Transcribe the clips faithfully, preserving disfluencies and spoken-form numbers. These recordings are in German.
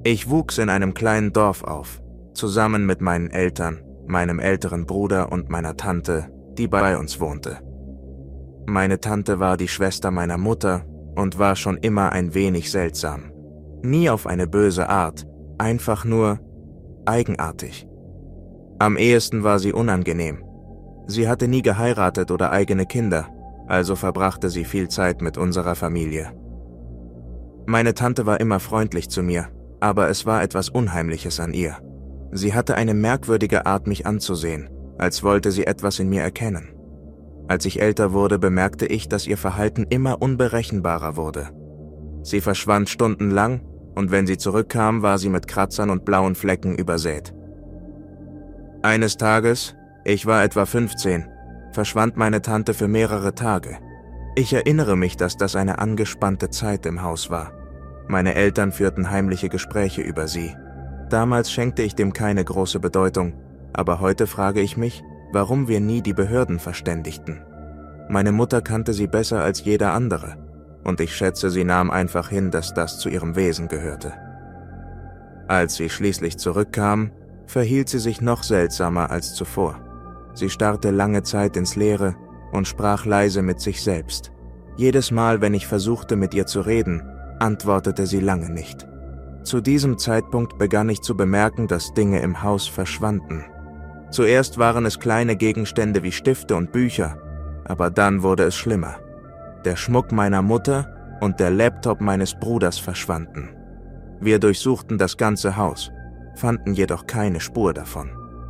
Ich wuchs in einem kleinen Dorf auf, zusammen mit meinen Eltern, meinem älteren Bruder und meiner Tante, die bei uns wohnte. Meine Tante war die Schwester meiner Mutter und war schon immer ein wenig seltsam. Nie auf eine böse Art, einfach nur eigenartig. Am ehesten war sie unangenehm. Sie hatte nie geheiratet oder eigene Kinder, also verbrachte sie viel Zeit mit unserer Familie. Meine Tante war immer freundlich zu mir, aber es war etwas Unheimliches an ihr. Sie hatte eine merkwürdige Art, mich anzusehen, als wollte sie etwas in mir erkennen. Als ich älter wurde, bemerkte ich, dass ihr Verhalten immer unberechenbarer wurde. Sie verschwand stundenlang, und wenn sie zurückkam, war sie mit Kratzern und blauen Flecken übersät. Eines Tages, ich war etwa fünfzehn, verschwand meine Tante für mehrere Tage. Ich erinnere mich, dass das eine angespannte Zeit im Haus war. Meine Eltern führten heimliche Gespräche über sie. Damals schenkte ich dem keine große Bedeutung, aber heute frage ich mich, warum wir nie die Behörden verständigten. Meine Mutter kannte sie besser als jeder andere, und ich schätze, sie nahm einfach hin, dass das zu ihrem Wesen gehörte. Als sie schließlich zurückkam, verhielt sie sich noch seltsamer als zuvor. Sie starrte lange Zeit ins Leere und sprach leise mit sich selbst. Jedes Mal, wenn ich versuchte, mit ihr zu reden, antwortete sie lange nicht. Zu diesem Zeitpunkt begann ich zu bemerken, dass Dinge im Haus verschwanden. Zuerst waren es kleine Gegenstände wie Stifte und Bücher, aber dann wurde es schlimmer. Der Schmuck meiner Mutter und der Laptop meines Bruders verschwanden. Wir durchsuchten das ganze Haus, fanden jedoch keine Spur davon.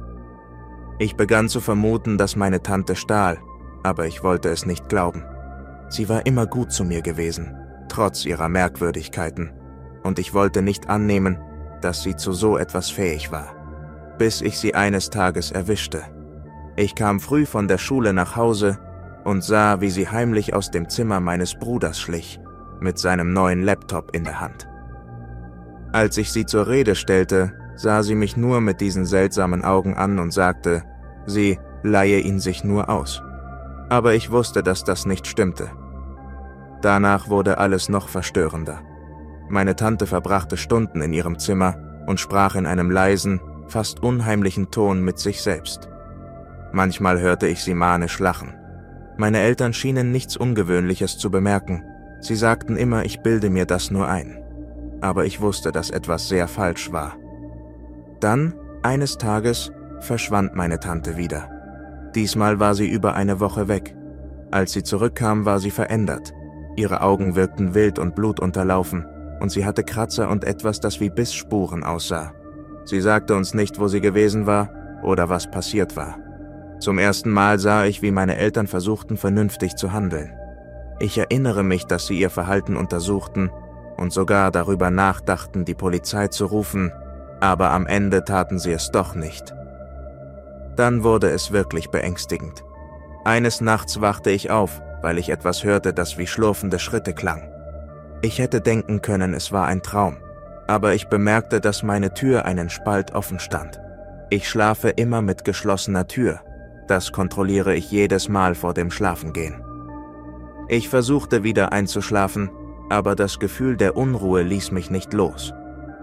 Ich begann zu vermuten, dass meine Tante stahl, aber ich wollte es nicht glauben. Sie war immer gut zu mir gewesen, trotz ihrer Merkwürdigkeiten, und ich wollte nicht annehmen, dass sie zu so etwas fähig war, bis ich sie eines Tages erwischte. Ich kam früh von der Schule nach Hause und sah, wie sie heimlich aus dem Zimmer meines Bruders schlich, mit seinem neuen Laptop in der Hand. Als ich sie zur Rede stellte, sah sie mich nur mit diesen seltsamen Augen an und sagte, sie leihe ihn sich nur aus. Aber ich wusste, dass das nicht stimmte. Danach wurde alles noch verstörender. Meine Tante verbrachte Stunden in ihrem Zimmer und sprach in einem leisen, fast unheimlichen Ton mit sich selbst. Manchmal hörte ich sie manisch lachen. Meine Eltern schienen nichts Ungewöhnliches zu bemerken. Sie sagten immer, ich bilde mir das nur ein. Aber ich wusste, dass etwas sehr falsch war. Dann, eines Tages, verschwand meine Tante wieder. Diesmal war sie über eine Woche weg. Als sie zurückkam, war sie verändert. Ihre Augen wirkten wild und blutunterlaufen, und sie hatte Kratzer und etwas, das wie Bissspuren aussah. Sie sagte uns nicht, wo sie gewesen war oder was passiert war. Zum ersten Mal sah ich, wie meine Eltern versuchten, vernünftig zu handeln. Ich erinnere mich, dass sie ihr Verhalten untersuchten und sogar darüber nachdachten, die Polizei zu rufen, aber am Ende taten sie es doch nicht. Dann wurde es wirklich beängstigend. Eines Nachts wachte ich auf, weil ich etwas hörte, das wie schlurfende Schritte klang. Ich hätte denken können, es war ein Traum, aber ich bemerkte, dass meine Tür einen Spalt offen stand. Ich schlafe immer mit geschlossener Tür. Das kontrolliere ich jedes Mal vor dem Schlafengehen. Ich versuchte wieder einzuschlafen, aber das Gefühl der Unruhe ließ mich nicht los.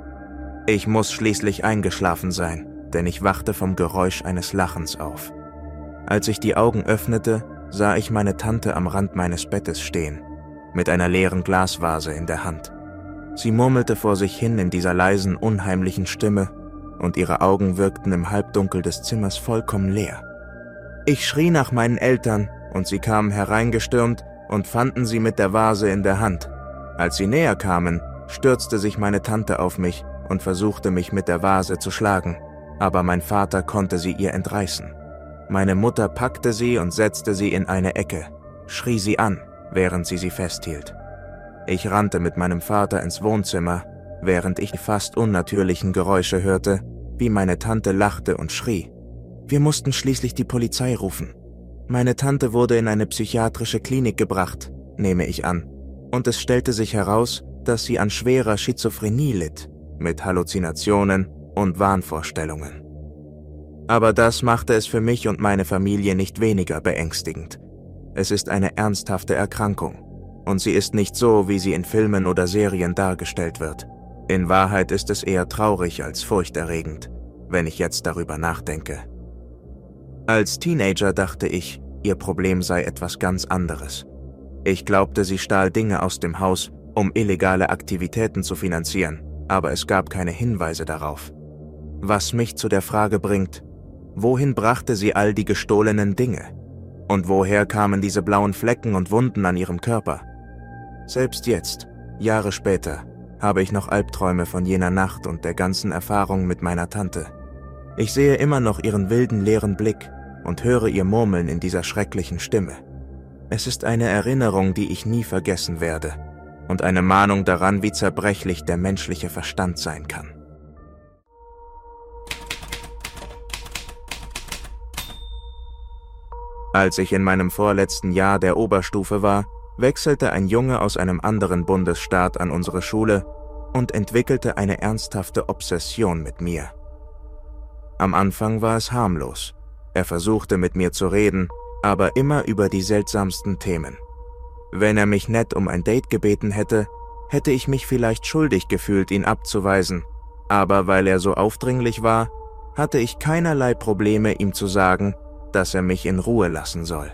Ich muss schließlich eingeschlafen sein, denn ich wachte vom Geräusch eines Lachens auf. Als ich die Augen öffnete, sah ich meine Tante am Rand meines Bettes stehen, mit einer leeren Glasvase in der Hand. Sie murmelte vor sich hin in dieser leisen, unheimlichen Stimme, und ihre Augen wirkten im Halbdunkel des Zimmers vollkommen leer. Ich schrie nach meinen Eltern, und sie kamen hereingestürmt und fanden sie mit der Vase in der Hand. Als sie näher kamen, stürzte sich meine Tante auf mich und versuchte mich mit der Vase zu schlagen, aber mein Vater konnte sie ihr entreißen. Meine Mutter packte sie und setzte sie in eine Ecke, schrie sie an, während sie sie festhielt. Ich rannte mit meinem Vater ins Wohnzimmer, während ich die fast unnatürlichen Geräusche hörte, wie meine Tante lachte und schrie. Wir mussten schließlich die Polizei rufen. Meine Tante wurde in eine psychiatrische Klinik gebracht, nehme ich an, und es stellte sich heraus, dass sie an schwerer Schizophrenie litt, mit Halluzinationen und Wahnvorstellungen. Aber das machte es für mich und meine Familie nicht weniger beängstigend. Es ist eine ernsthafte Erkrankung, und sie ist nicht so, wie sie in Filmen oder Serien dargestellt wird. In Wahrheit ist es eher traurig als furchterregend, wenn ich jetzt darüber nachdenke. Als Teenager dachte ich, ihr Problem sei etwas ganz anderes. Ich glaubte, sie stahl Dinge aus dem Haus, um illegale Aktivitäten zu finanzieren, aber es gab keine Hinweise darauf. Was mich zu der Frage bringt, wohin brachte sie all die gestohlenen Dinge? Und woher kamen diese blauen Flecken und Wunden an ihrem Körper? Selbst jetzt, Jahre später, habe ich noch Albträume von jener Nacht und der ganzen Erfahrung mit meiner Tante. Ich sehe immer noch ihren wilden, leeren Blick und höre ihr Murmeln in dieser schrecklichen Stimme. Es ist eine Erinnerung, die ich nie vergessen werde und eine Mahnung daran, wie zerbrechlich der menschliche Verstand sein kann. Als ich in meinem vorletzten Jahr der Oberstufe war, wechselte ein Junge aus einem anderen Bundesstaat an unsere Schule und entwickelte eine ernsthafte Obsession mit mir. Am Anfang war es harmlos. Er versuchte mit mir zu reden, aber immer über die seltsamsten Themen. Wenn er mich nett um ein Date gebeten hätte, hätte ich mich vielleicht schuldig gefühlt, ihn abzuweisen, aber weil er so aufdringlich war, hatte ich keinerlei Probleme, ihm zu sagen, dass er mich in Ruhe lassen soll.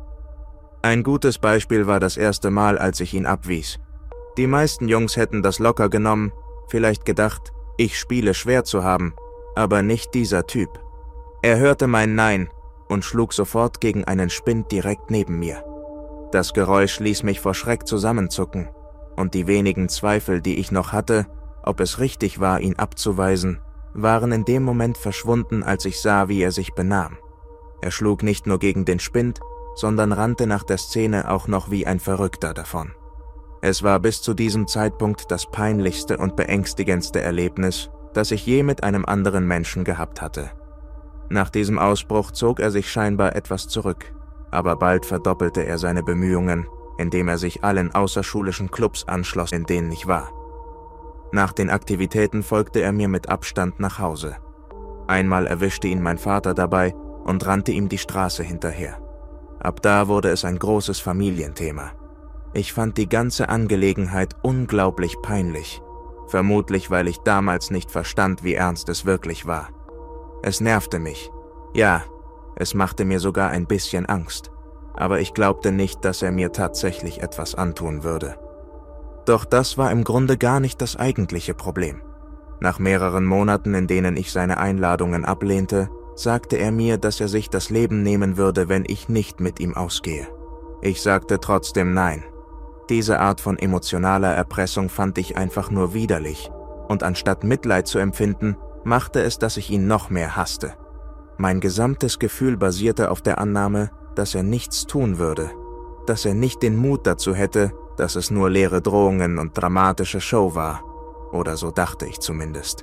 Ein gutes Beispiel war das erste Mal, als ich ihn abwies. Die meisten Jungs hätten das locker genommen, vielleicht gedacht, ich spiele schwer zu haben, aber nicht dieser Typ. Er hörte mein Nein und schlug sofort gegen einen Spind direkt neben mir. Das Geräusch ließ mich vor Schreck zusammenzucken, und die wenigen Zweifel, die ich noch hatte, ob es richtig war, ihn abzuweisen, waren in dem Moment verschwunden, als ich sah, wie er sich benahm. Er schlug nicht nur gegen den Spind, sondern rannte nach der Szene auch noch wie ein Verrückter davon. Es war bis zu diesem Zeitpunkt das peinlichste und beängstigendste Erlebnis, das ich je mit einem anderen Menschen gehabt hatte. Nach diesem Ausbruch zog er sich scheinbar etwas zurück, aber bald verdoppelte er seine Bemühungen, indem er sich allen außerschulischen Clubs anschloss, in denen ich war. Nach den Aktivitäten folgte er mir mit Abstand nach Hause. Einmal erwischte ihn mein Vater dabei und rannte ihm die Straße hinterher. Ab da wurde es ein großes Familienthema. Ich fand die ganze Angelegenheit unglaublich peinlich, vermutlich weil ich damals nicht verstand, wie ernst es wirklich war. Es nervte mich. Ja, es machte mir sogar ein bisschen Angst, aber ich glaubte nicht, dass er mir tatsächlich etwas antun würde. Doch das war im Grunde gar nicht das eigentliche Problem. Nach mehreren Monaten, in denen ich seine Einladungen ablehnte, sagte er mir, dass er sich das Leben nehmen würde, wenn ich nicht mit ihm ausgehe. Ich sagte trotzdem nein. Diese Art von emotionaler Erpressung fand ich einfach nur widerlich, und anstatt Mitleid zu empfinden, machte es, dass ich ihn noch mehr hasste. Mein gesamtes Gefühl basierte auf der Annahme, dass er nichts tun würde, dass er nicht den Mut dazu hätte, dass es nur leere Drohungen und dramatische Show war, oder so dachte ich zumindest.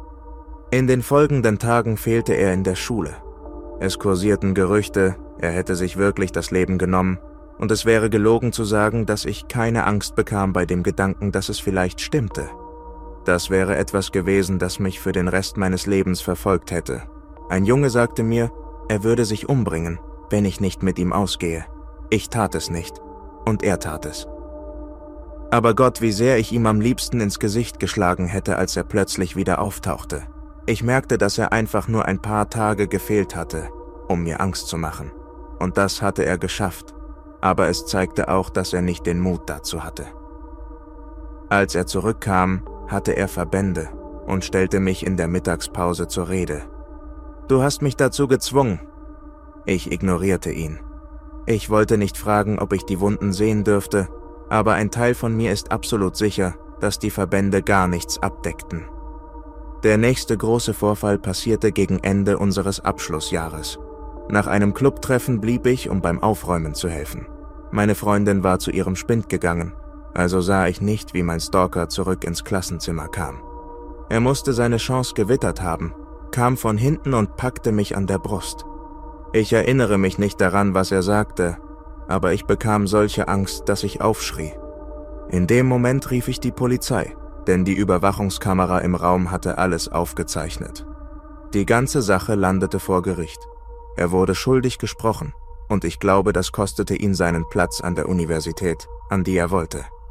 In den folgenden Tagen fehlte er in der Schule. Es kursierten Gerüchte, er hätte sich wirklich das Leben genommen, und es wäre gelogen zu sagen, dass ich keine Angst bekam bei dem Gedanken, dass es vielleicht stimmte. Das wäre etwas gewesen, das mich für den Rest meines Lebens verfolgt hätte. Ein Junge sagte mir, er würde sich umbringen, wenn ich nicht mit ihm ausgehe. Ich tat es nicht, und er tat es. Aber Gott, wie sehr ich ihm am liebsten ins Gesicht geschlagen hätte, als er plötzlich wieder auftauchte. Ich merkte, dass er einfach nur ein paar Tage gefehlt hatte, um mir Angst zu machen. Und das hatte er geschafft. Aber es zeigte auch, dass er nicht den Mut dazu hatte. Als er zurückkam, hatte er Verbände und stellte mich in der Mittagspause zur Rede. »Du hast mich dazu gezwungen.« Ich ignorierte ihn. Ich wollte nicht fragen, ob ich die Wunden sehen dürfte, aber ein Teil von mir ist absolut sicher, dass die Verbände gar nichts abdeckten. Der nächste große Vorfall passierte gegen Ende unseres Abschlussjahres. Nach einem Clubtreffen blieb ich, um beim Aufräumen zu helfen. Meine Freundin war zu ihrem Spind gegangen, also sah ich nicht, wie mein Stalker zurück ins Klassenzimmer kam. Er musste seine Chance gewittert haben, kam von hinten und packte mich an der Brust. Ich erinnere mich nicht daran, was er sagte, aber ich bekam solche Angst, dass ich aufschrie. In dem Moment rief ich die Polizei, denn die Überwachungskamera im Raum hatte alles aufgezeichnet. Die ganze Sache landete vor Gericht. Er wurde schuldig gesprochen, und ich glaube, das kostete ihn seinen Platz an der Universität, an die er wollte.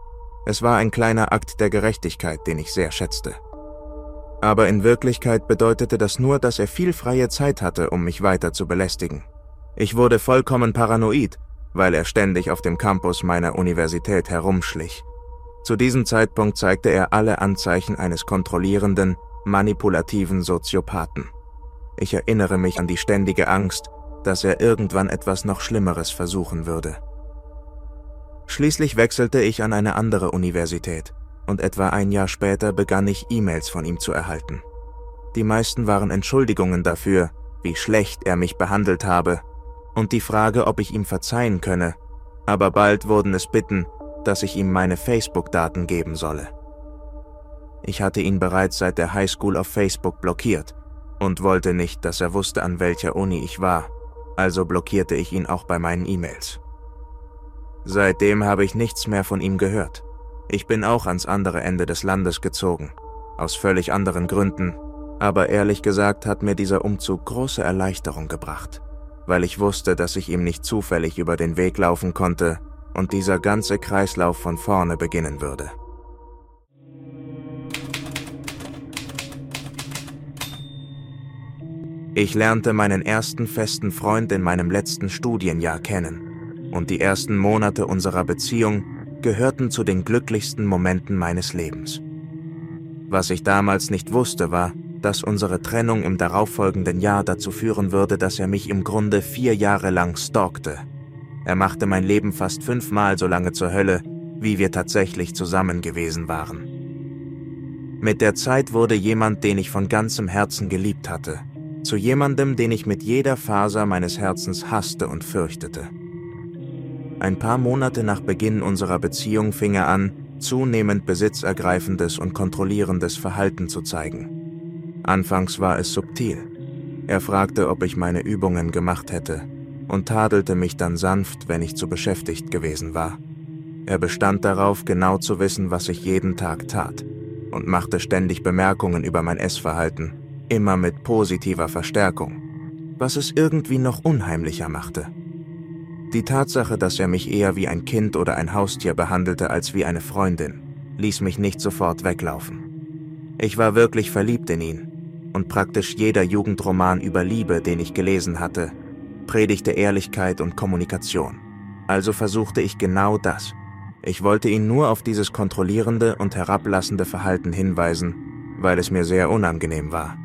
Es war ein kleiner Akt der Gerechtigkeit, den ich sehr schätzte. Aber in Wirklichkeit bedeutete das nur, dass er viel freie Zeit hatte, um mich weiter zu belästigen. Ich wurde vollkommen paranoid, weil er ständig auf dem Campus meiner Universität herumschlich. Zu diesem Zeitpunkt zeigte er alle Anzeichen eines kontrollierenden, manipulativen Soziopathen. Ich erinnere mich an die ständige Angst, dass er irgendwann etwas noch Schlimmeres versuchen würde. Schließlich wechselte ich an eine andere Universität und etwa ein Jahr später begann ich E-Mails von ihm zu erhalten. Die meisten waren Entschuldigungen dafür, wie schlecht er mich behandelt habe und die Frage, ob ich ihm verzeihen könne, aber bald wurden es Bitten, dass ich ihm meine Facebook-Daten geben solle. Ich hatte ihn bereits seit der Highschool auf Facebook blockiert und wollte nicht, dass er wusste, an welcher Uni ich war, also blockierte ich ihn auch bei meinen E-Mails. Seitdem habe ich nichts mehr von ihm gehört. Ich bin auch ans andere Ende des Landes gezogen, aus völlig anderen Gründen, aber ehrlich gesagt hat mir dieser Umzug große Erleichterung gebracht, weil ich wusste, dass ich ihm nicht zufällig über den Weg laufen konnte und dieser ganze Kreislauf von vorne beginnen würde. Ich lernte meinen ersten festen Freund in meinem letzten Studienjahr kennen und die ersten Monate unserer Beziehung gehörten zu den glücklichsten Momenten meines Lebens. Was ich damals nicht wusste, war, dass unsere Trennung im darauffolgenden Jahr dazu führen würde, dass er mich im Grunde vier Jahre lang stalkte. Er machte mein Leben fast fünfmal so lange zur Hölle, wie wir tatsächlich zusammen gewesen waren. Mit der Zeit wurde jemand, den ich von ganzem Herzen geliebt hatte, zu jemandem, den ich mit jeder Faser meines Herzens hasste und fürchtete. Ein paar Monate nach Beginn unserer Beziehung fing er an, zunehmend besitzergreifendes und kontrollierendes Verhalten zu zeigen. Anfangs war es subtil. Er fragte, ob ich meine Übungen gemacht hätte und tadelte mich dann sanft, wenn ich zu beschäftigt gewesen war. Er bestand darauf, genau zu wissen, was ich jeden Tag tat und machte ständig Bemerkungen über mein Essverhalten, immer mit positiver Verstärkung, was es irgendwie noch unheimlicher machte. Die Tatsache, dass er mich eher wie ein Kind oder ein Haustier behandelte als wie eine Freundin, ließ mich nicht sofort weglaufen. Ich war wirklich verliebt in ihn und praktisch jeder Jugendroman über Liebe, den ich gelesen hatte, predigte Ehrlichkeit und Kommunikation. Also versuchte ich genau das. Ich wollte ihn nur auf dieses kontrollierende und herablassende Verhalten hinweisen, weil es mir sehr unangenehm war.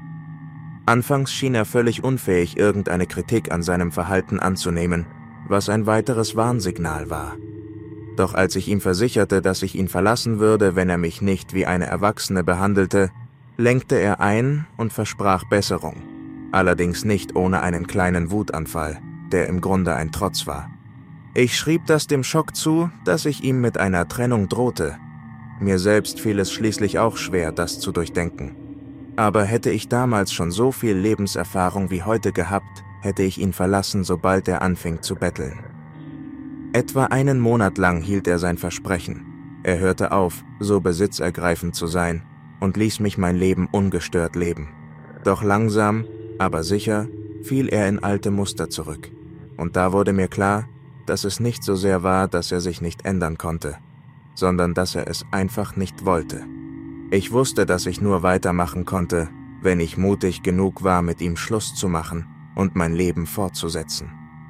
Anfangs schien er völlig unfähig, irgendeine Kritik an seinem Verhalten anzunehmen, was ein weiteres Warnsignal war. Doch als ich ihm versicherte, dass ich ihn verlassen würde, wenn er mich nicht wie eine Erwachsene behandelte, lenkte er ein und versprach Besserung, allerdings nicht ohne einen kleinen Wutanfall, der im Grunde ein Trotz war. Ich schrieb das dem Schock zu, dass ich ihm mit einer Trennung drohte. Mir selbst fiel es schließlich auch schwer, das zu durchdenken. Aber hätte ich damals schon so viel Lebenserfahrung wie heute gehabt, hätte ich ihn verlassen, sobald er anfing zu betteln. Etwa einen Monat lang hielt er sein Versprechen. Er hörte auf, so besitzergreifend zu sein und ließ mich mein Leben ungestört leben. Doch langsam, aber sicher, fiel er in alte Muster zurück. Und da wurde mir klar, dass es nicht so sehr war, dass er sich nicht ändern konnte, sondern dass er es einfach nicht wollte. Ich wusste, dass ich nur weitermachen konnte, wenn ich mutig genug war, mit ihm Schluss zu machen und mein Leben fortzusetzen.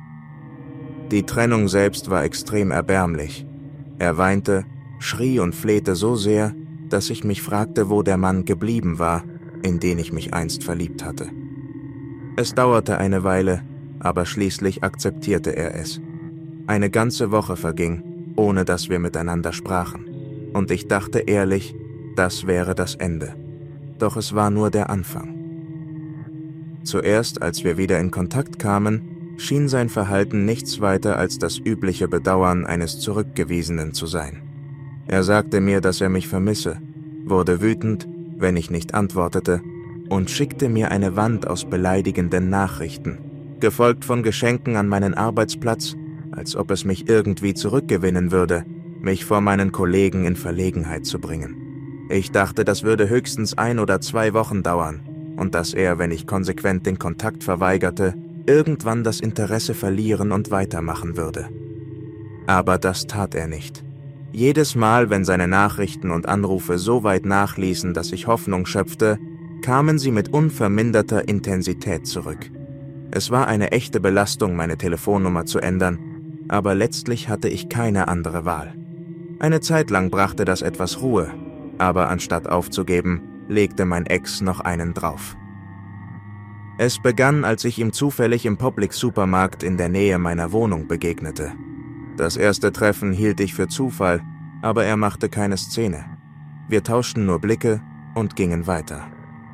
Die Trennung selbst war extrem erbärmlich. Er weinte, schrie und flehte so sehr, dass ich mich fragte, wo der Mann geblieben war, in den ich mich einst verliebt hatte. Es dauerte eine Weile, aber schließlich akzeptierte er es. Eine ganze Woche verging, ohne dass wir miteinander sprachen, und ich dachte ehrlich, das wäre das Ende. Doch es war nur der Anfang. Zuerst, als wir wieder in Kontakt kamen, schien sein Verhalten nichts weiter als das übliche Bedauern eines Zurückgewiesenen zu sein. Er sagte mir, dass er mich vermisse, wurde wütend, wenn ich nicht antwortete, und schickte mir eine Wand aus beleidigenden Nachrichten, gefolgt von Geschenken an meinen Arbeitsplatz, als ob es mich irgendwie zurückgewinnen würde, mich vor meinen Kollegen in Verlegenheit zu bringen. Ich dachte, das würde höchstens ein oder zwei Wochen dauern und dass er, wenn ich konsequent den Kontakt verweigerte, irgendwann das Interesse verlieren und weitermachen würde. Aber das tat er nicht. Jedes Mal, wenn seine Nachrichten und Anrufe so weit nachließen, dass ich Hoffnung schöpfte, kamen sie mit unverminderter Intensität zurück. Es war eine echte Belastung, meine Telefonnummer zu ändern, aber letztlich hatte ich keine andere Wahl. Eine Zeit lang brachte das etwas Ruhe, aber anstatt aufzugeben, legte mein Ex noch einen drauf. Es begann, als ich ihm zufällig im Publix-Supermarkt in der Nähe meiner Wohnung begegnete. Das erste Treffen hielt ich für Zufall, aber er machte keine Szene. Wir tauschten nur Blicke und gingen weiter.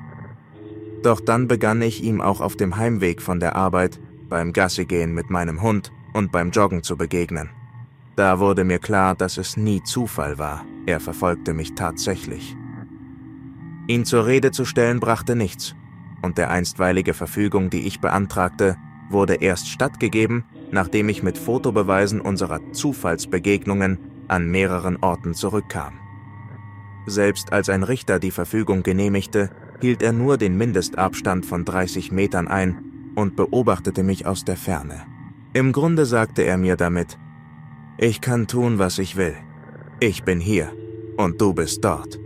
Doch dann begann ich ihm auch auf dem Heimweg von der Arbeit, beim Gassigehen mit meinem Hund und beim Joggen zu begegnen. Da wurde mir klar, dass es nie Zufall war, er verfolgte mich tatsächlich. Ihn zur Rede zu stellen brachte nichts, und der einstweilige Verfügung, die ich beantragte, wurde erst stattgegeben, nachdem ich mit Fotobeweisen unserer Zufallsbegegnungen an mehreren Orten zurückkam. Selbst als ein Richter die Verfügung genehmigte, hielt er nur den Mindestabstand von dreißig Metern ein und beobachtete mich aus der Ferne. Im Grunde sagte er mir damit: Ich kann tun, was ich will. Ich bin hier und du bist dort.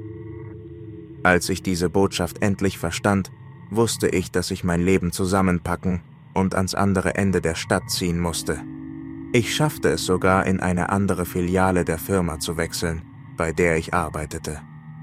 Als ich diese Botschaft endlich verstand, wusste ich, dass ich mein Leben zusammenpacken und ans andere Ende der Stadt ziehen musste. Ich schaffte es sogar, in eine andere Filiale der Firma zu wechseln, bei der ich arbeitete.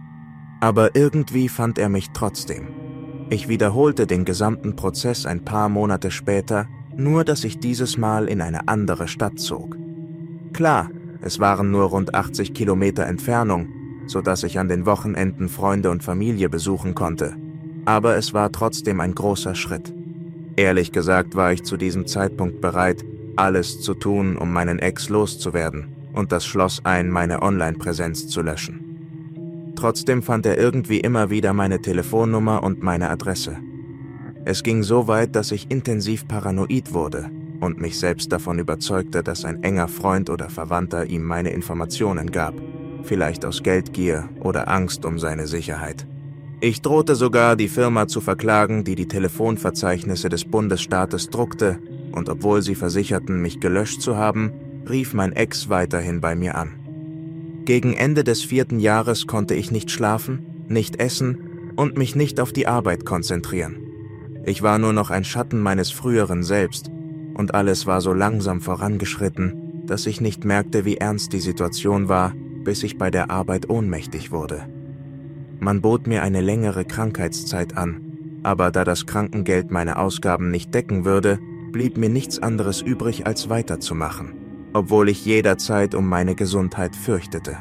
Aber irgendwie fand er mich trotzdem. Ich wiederholte den gesamten Prozess ein paar Monate später, nur dass ich dieses Mal in eine andere Stadt zog. Klar, es waren nur rund achtzig Kilometer Entfernung, sodass ich an den Wochenenden Freunde und Familie besuchen konnte. Aber es war trotzdem ein großer Schritt. Ehrlich gesagt war ich zu diesem Zeitpunkt bereit, alles zu tun, um meinen Ex loszuwerden, und das schloss ein, meine Online-Präsenz zu löschen. Trotzdem fand er irgendwie immer wieder meine Telefonnummer und meine Adresse. Es ging so weit, dass ich intensiv paranoid wurde und mich selbst davon überzeugte, dass ein enger Freund oder Verwandter ihm meine Informationen gab, vielleicht aus Geldgier oder Angst um seine Sicherheit. Ich drohte sogar, die Firma zu verklagen, die die Telefonverzeichnisse des Bundesstaates druckte, und obwohl sie versicherten, mich gelöscht zu haben, rief mein Ex weiterhin bei mir an. Gegen Ende des vierten Jahres konnte ich nicht schlafen, nicht essen und mich nicht auf die Arbeit konzentrieren. Ich war nur noch ein Schatten meines früheren Selbst, und alles war so langsam vorangeschritten, dass ich nicht merkte, wie ernst die Situation war, bis ich bei der Arbeit ohnmächtig wurde. Man bot mir eine längere Krankheitszeit an, aber da das Krankengeld meine Ausgaben nicht decken würde, blieb mir nichts anderes übrig, als weiterzumachen, obwohl ich jederzeit um meine Gesundheit fürchtete.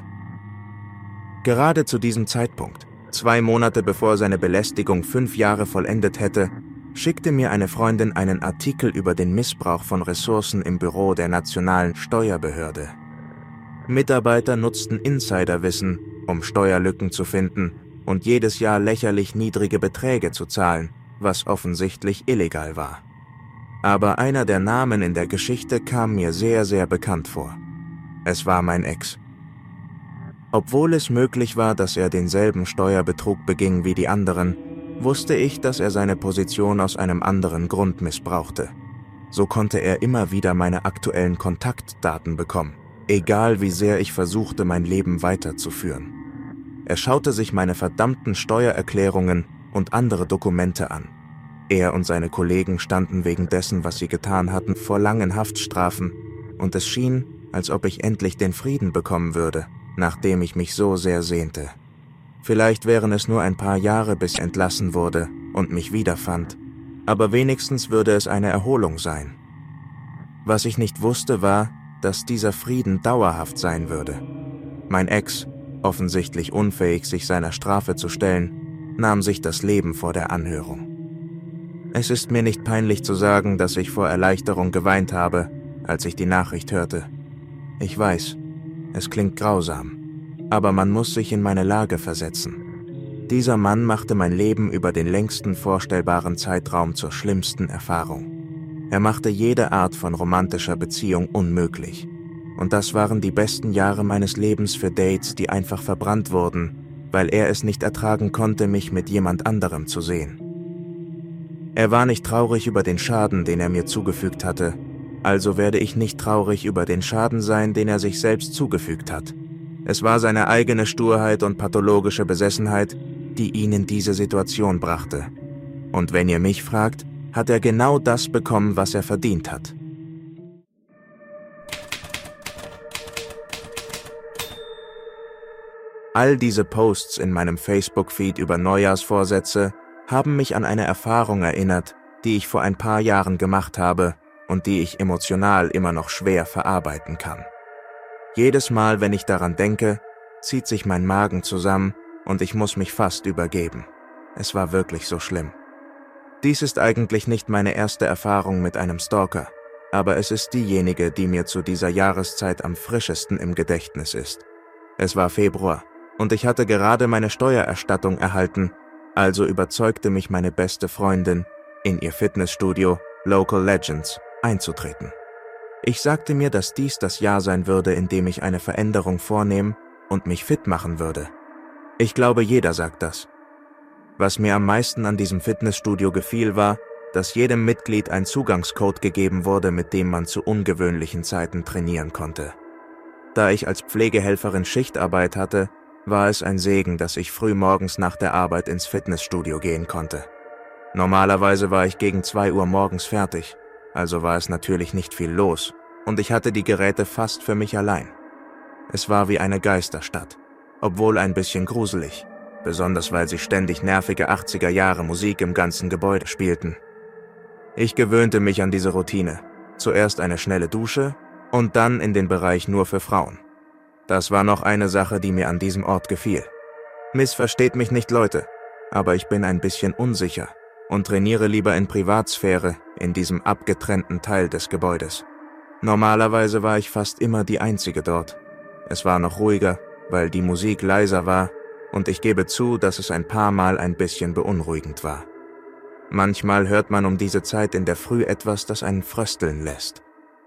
Gerade zu diesem Zeitpunkt, zwei Monate bevor seine Belästigung fünf Jahre vollendet hätte, schickte mir eine Freundin einen Artikel über den Missbrauch von Ressourcen im Büro der Nationalen Steuerbehörde. Mitarbeiter nutzten Insiderwissen, um Steuerlücken zu finden und jedes Jahr lächerlich niedrige Beträge zu zahlen, was offensichtlich illegal war. Aber einer der Namen in der Geschichte kam mir sehr, sehr bekannt vor. Es war mein Ex. Obwohl es möglich war, dass er denselben Steuerbetrug beging wie die anderen, wusste ich, dass er seine Position aus einem anderen Grund missbrauchte. So konnte er immer wieder meine aktuellen Kontaktdaten bekommen, egal wie sehr ich versuchte, mein Leben weiterzuführen. Er schaute sich meine verdammten Steuererklärungen und andere Dokumente an. Er und seine Kollegen standen wegen dessen, was sie getan hatten, vor langen Haftstrafen, und es schien, als ob ich endlich den Frieden bekommen würde, nachdem ich mich so sehr sehnte. Vielleicht wären es nur ein paar Jahre, bis ich entlassen wurde und mich wiederfand, aber wenigstens würde es eine Erholung sein. Was ich nicht wusste, war, dass dieser Frieden dauerhaft sein würde. Mein Ex, offensichtlich unfähig, sich seiner Strafe zu stellen, nahm sich das Leben vor der Anhörung. Es ist mir nicht peinlich zu sagen, dass ich vor Erleichterung geweint habe, als ich die Nachricht hörte. Ich weiß, es klingt grausam, aber man muss sich in meine Lage versetzen. Dieser Mann machte mein Leben über den längsten vorstellbaren Zeitraum zur schlimmsten Erfahrung. Er machte jede Art von romantischer Beziehung unmöglich. Und das waren die besten Jahre meines Lebens für Dates, die einfach verbrannt wurden, weil er es nicht ertragen konnte, mich mit jemand anderem zu sehen. Er war nicht traurig über den Schaden, den er mir zugefügt hatte, also werde ich nicht traurig über den Schaden sein, den er sich selbst zugefügt hat. Es war seine eigene Sturheit und pathologische Besessenheit, die ihn in diese Situation brachte. Und wenn ihr mich fragt, hat er genau das bekommen, was er verdient hat. All diese Posts in meinem Facebook-Feed über Neujahrsvorsätze haben mich an eine Erfahrung erinnert, die ich vor ein paar Jahren gemacht habe und die ich emotional immer noch schwer verarbeiten kann. Jedes Mal, wenn ich daran denke, zieht sich mein Magen zusammen und ich muss mich fast übergeben. Es war wirklich so schlimm. Dies ist eigentlich nicht meine erste Erfahrung mit einem Stalker, aber es ist diejenige, die mir zu dieser Jahreszeit am frischesten im Gedächtnis ist. Es war Februar und ich hatte gerade meine Steuererstattung erhalten, also überzeugte mich meine beste Freundin, in ihr Fitnessstudio Local Legends einzutreten. Ich sagte mir, dass dies das Jahr sein würde, in dem ich eine Veränderung vornehmen und mich fit machen würde. Ich glaube, jeder sagt das. Was mir am meisten an diesem Fitnessstudio gefiel, war, dass jedem Mitglied ein Zugangscode gegeben wurde, mit dem man zu ungewöhnlichen Zeiten trainieren konnte. Da ich als Pflegehelferin Schichtarbeit hatte, war es ein Segen, dass ich früh morgens nach der Arbeit ins Fitnessstudio gehen konnte. Normalerweise war ich gegen zwei Uhr morgens fertig, also war es natürlich nicht viel los und ich hatte die Geräte fast für mich allein. Es war wie eine Geisterstadt, obwohl ein bisschen gruselig, besonders weil sie ständig nervige achtziger Jahre Musik im ganzen Gebäude spielten. Ich gewöhnte mich an diese Routine, zuerst eine schnelle Dusche und dann in den Bereich nur für Frauen. Das war noch eine Sache, die mir an diesem Ort gefiel. Missversteht mich nicht, Leute, aber ich bin ein bisschen unsicher und trainiere lieber in Privatsphäre in diesem abgetrennten Teil des Gebäudes. Normalerweise war ich fast immer die Einzige dort. Es war noch ruhiger, weil die Musik leiser war und ich gebe zu, dass es ein paar Mal ein bisschen beunruhigend war. Manchmal hört man um diese Zeit in der Früh etwas, das einen frösteln lässt.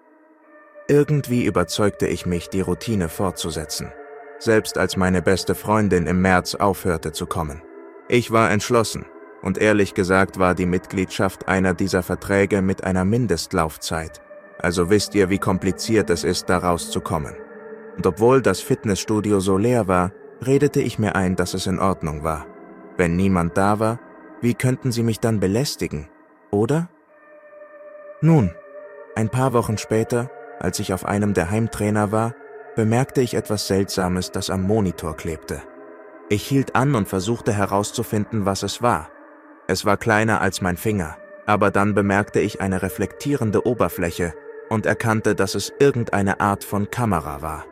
Irgendwie überzeugte ich mich, die Routine fortzusetzen, selbst als meine beste Freundin im März aufhörte zu kommen. Ich war entschlossen und ehrlich gesagt war die Mitgliedschaft einer dieser Verträge mit einer Mindestlaufzeit, also wisst ihr, wie kompliziert es ist, da rauszukommen. Und obwohl das Fitnessstudio so leer war, redete ich mir ein, dass es in Ordnung war. Wenn niemand da war, wie könnten sie mich dann belästigen, oder? Nun, ein paar Wochen später, als ich auf einem der Heimtrainer war, bemerkte ich etwas Seltsames, das am Monitor klebte. Ich hielt an und versuchte herauszufinden, was es war. Es war kleiner als mein Finger, aber dann bemerkte ich eine reflektierende Oberfläche und erkannte, dass es irgendeine Art von Kamera war.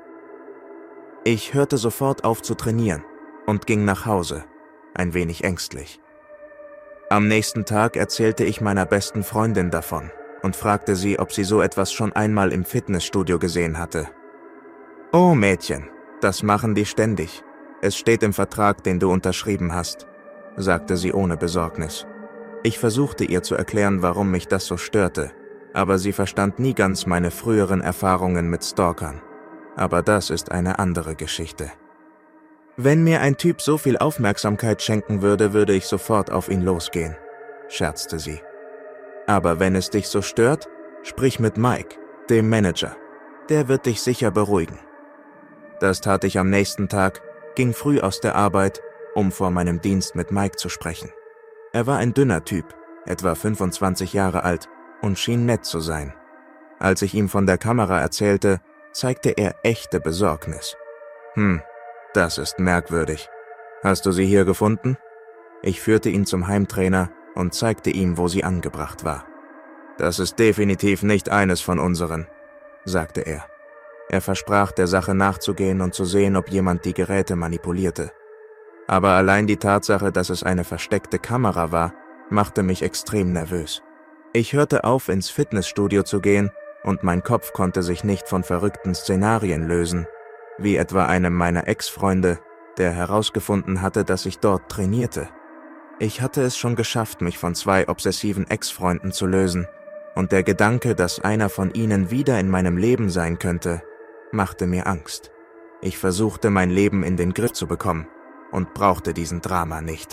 Ich hörte sofort auf zu trainieren und ging nach Hause, ein wenig ängstlich. Am nächsten Tag erzählte ich meiner besten Freundin davon und fragte sie, ob sie so etwas schon einmal im Fitnessstudio gesehen hatte. »Oh Mädchen, das machen die ständig. Es steht im Vertrag, den du unterschrieben hast«, sagte sie ohne Besorgnis. Ich versuchte ihr zu erklären, warum mich das so störte, aber sie verstand nie ganz meine früheren Erfahrungen mit Stalkern. Aber das ist eine andere Geschichte. Wenn mir ein Typ so viel Aufmerksamkeit schenken würde, würde ich sofort auf ihn losgehen, scherzte sie. Aber wenn es dich so stört, sprich mit Mike, dem Manager. Der wird dich sicher beruhigen. Das tat ich am nächsten Tag, ging früh aus der Arbeit, um vor meinem Dienst mit Mike zu sprechen. Er war ein dünner Typ, etwa fünfundzwanzig Jahre alt, und schien nett zu sein. Als ich ihm von der Kamera erzählte, zeigte er echte Besorgnis. Hm, das ist merkwürdig. Hast du sie hier gefunden? Ich führte ihn zum Heimtrainer und zeigte ihm, wo sie angebracht war. Das ist definitiv nicht eines von unseren, sagte er. Er versprach, der Sache nachzugehen und zu sehen, ob jemand die Geräte manipulierte. Aber allein die Tatsache, dass es eine versteckte Kamera war, machte mich extrem nervös. Ich hörte auf, ins Fitnessstudio zu gehen, und mein Kopf konnte sich nicht von verrückten Szenarien lösen, wie etwa einem meiner Ex-Freunde, der herausgefunden hatte, dass ich dort trainierte. Ich hatte es schon geschafft, mich von zwei obsessiven Ex-Freunden zu lösen, und der Gedanke, dass einer von ihnen wieder in meinem Leben sein könnte, machte mir Angst. Ich versuchte, mein Leben in den Griff zu bekommen und brauchte diesen Drama nicht.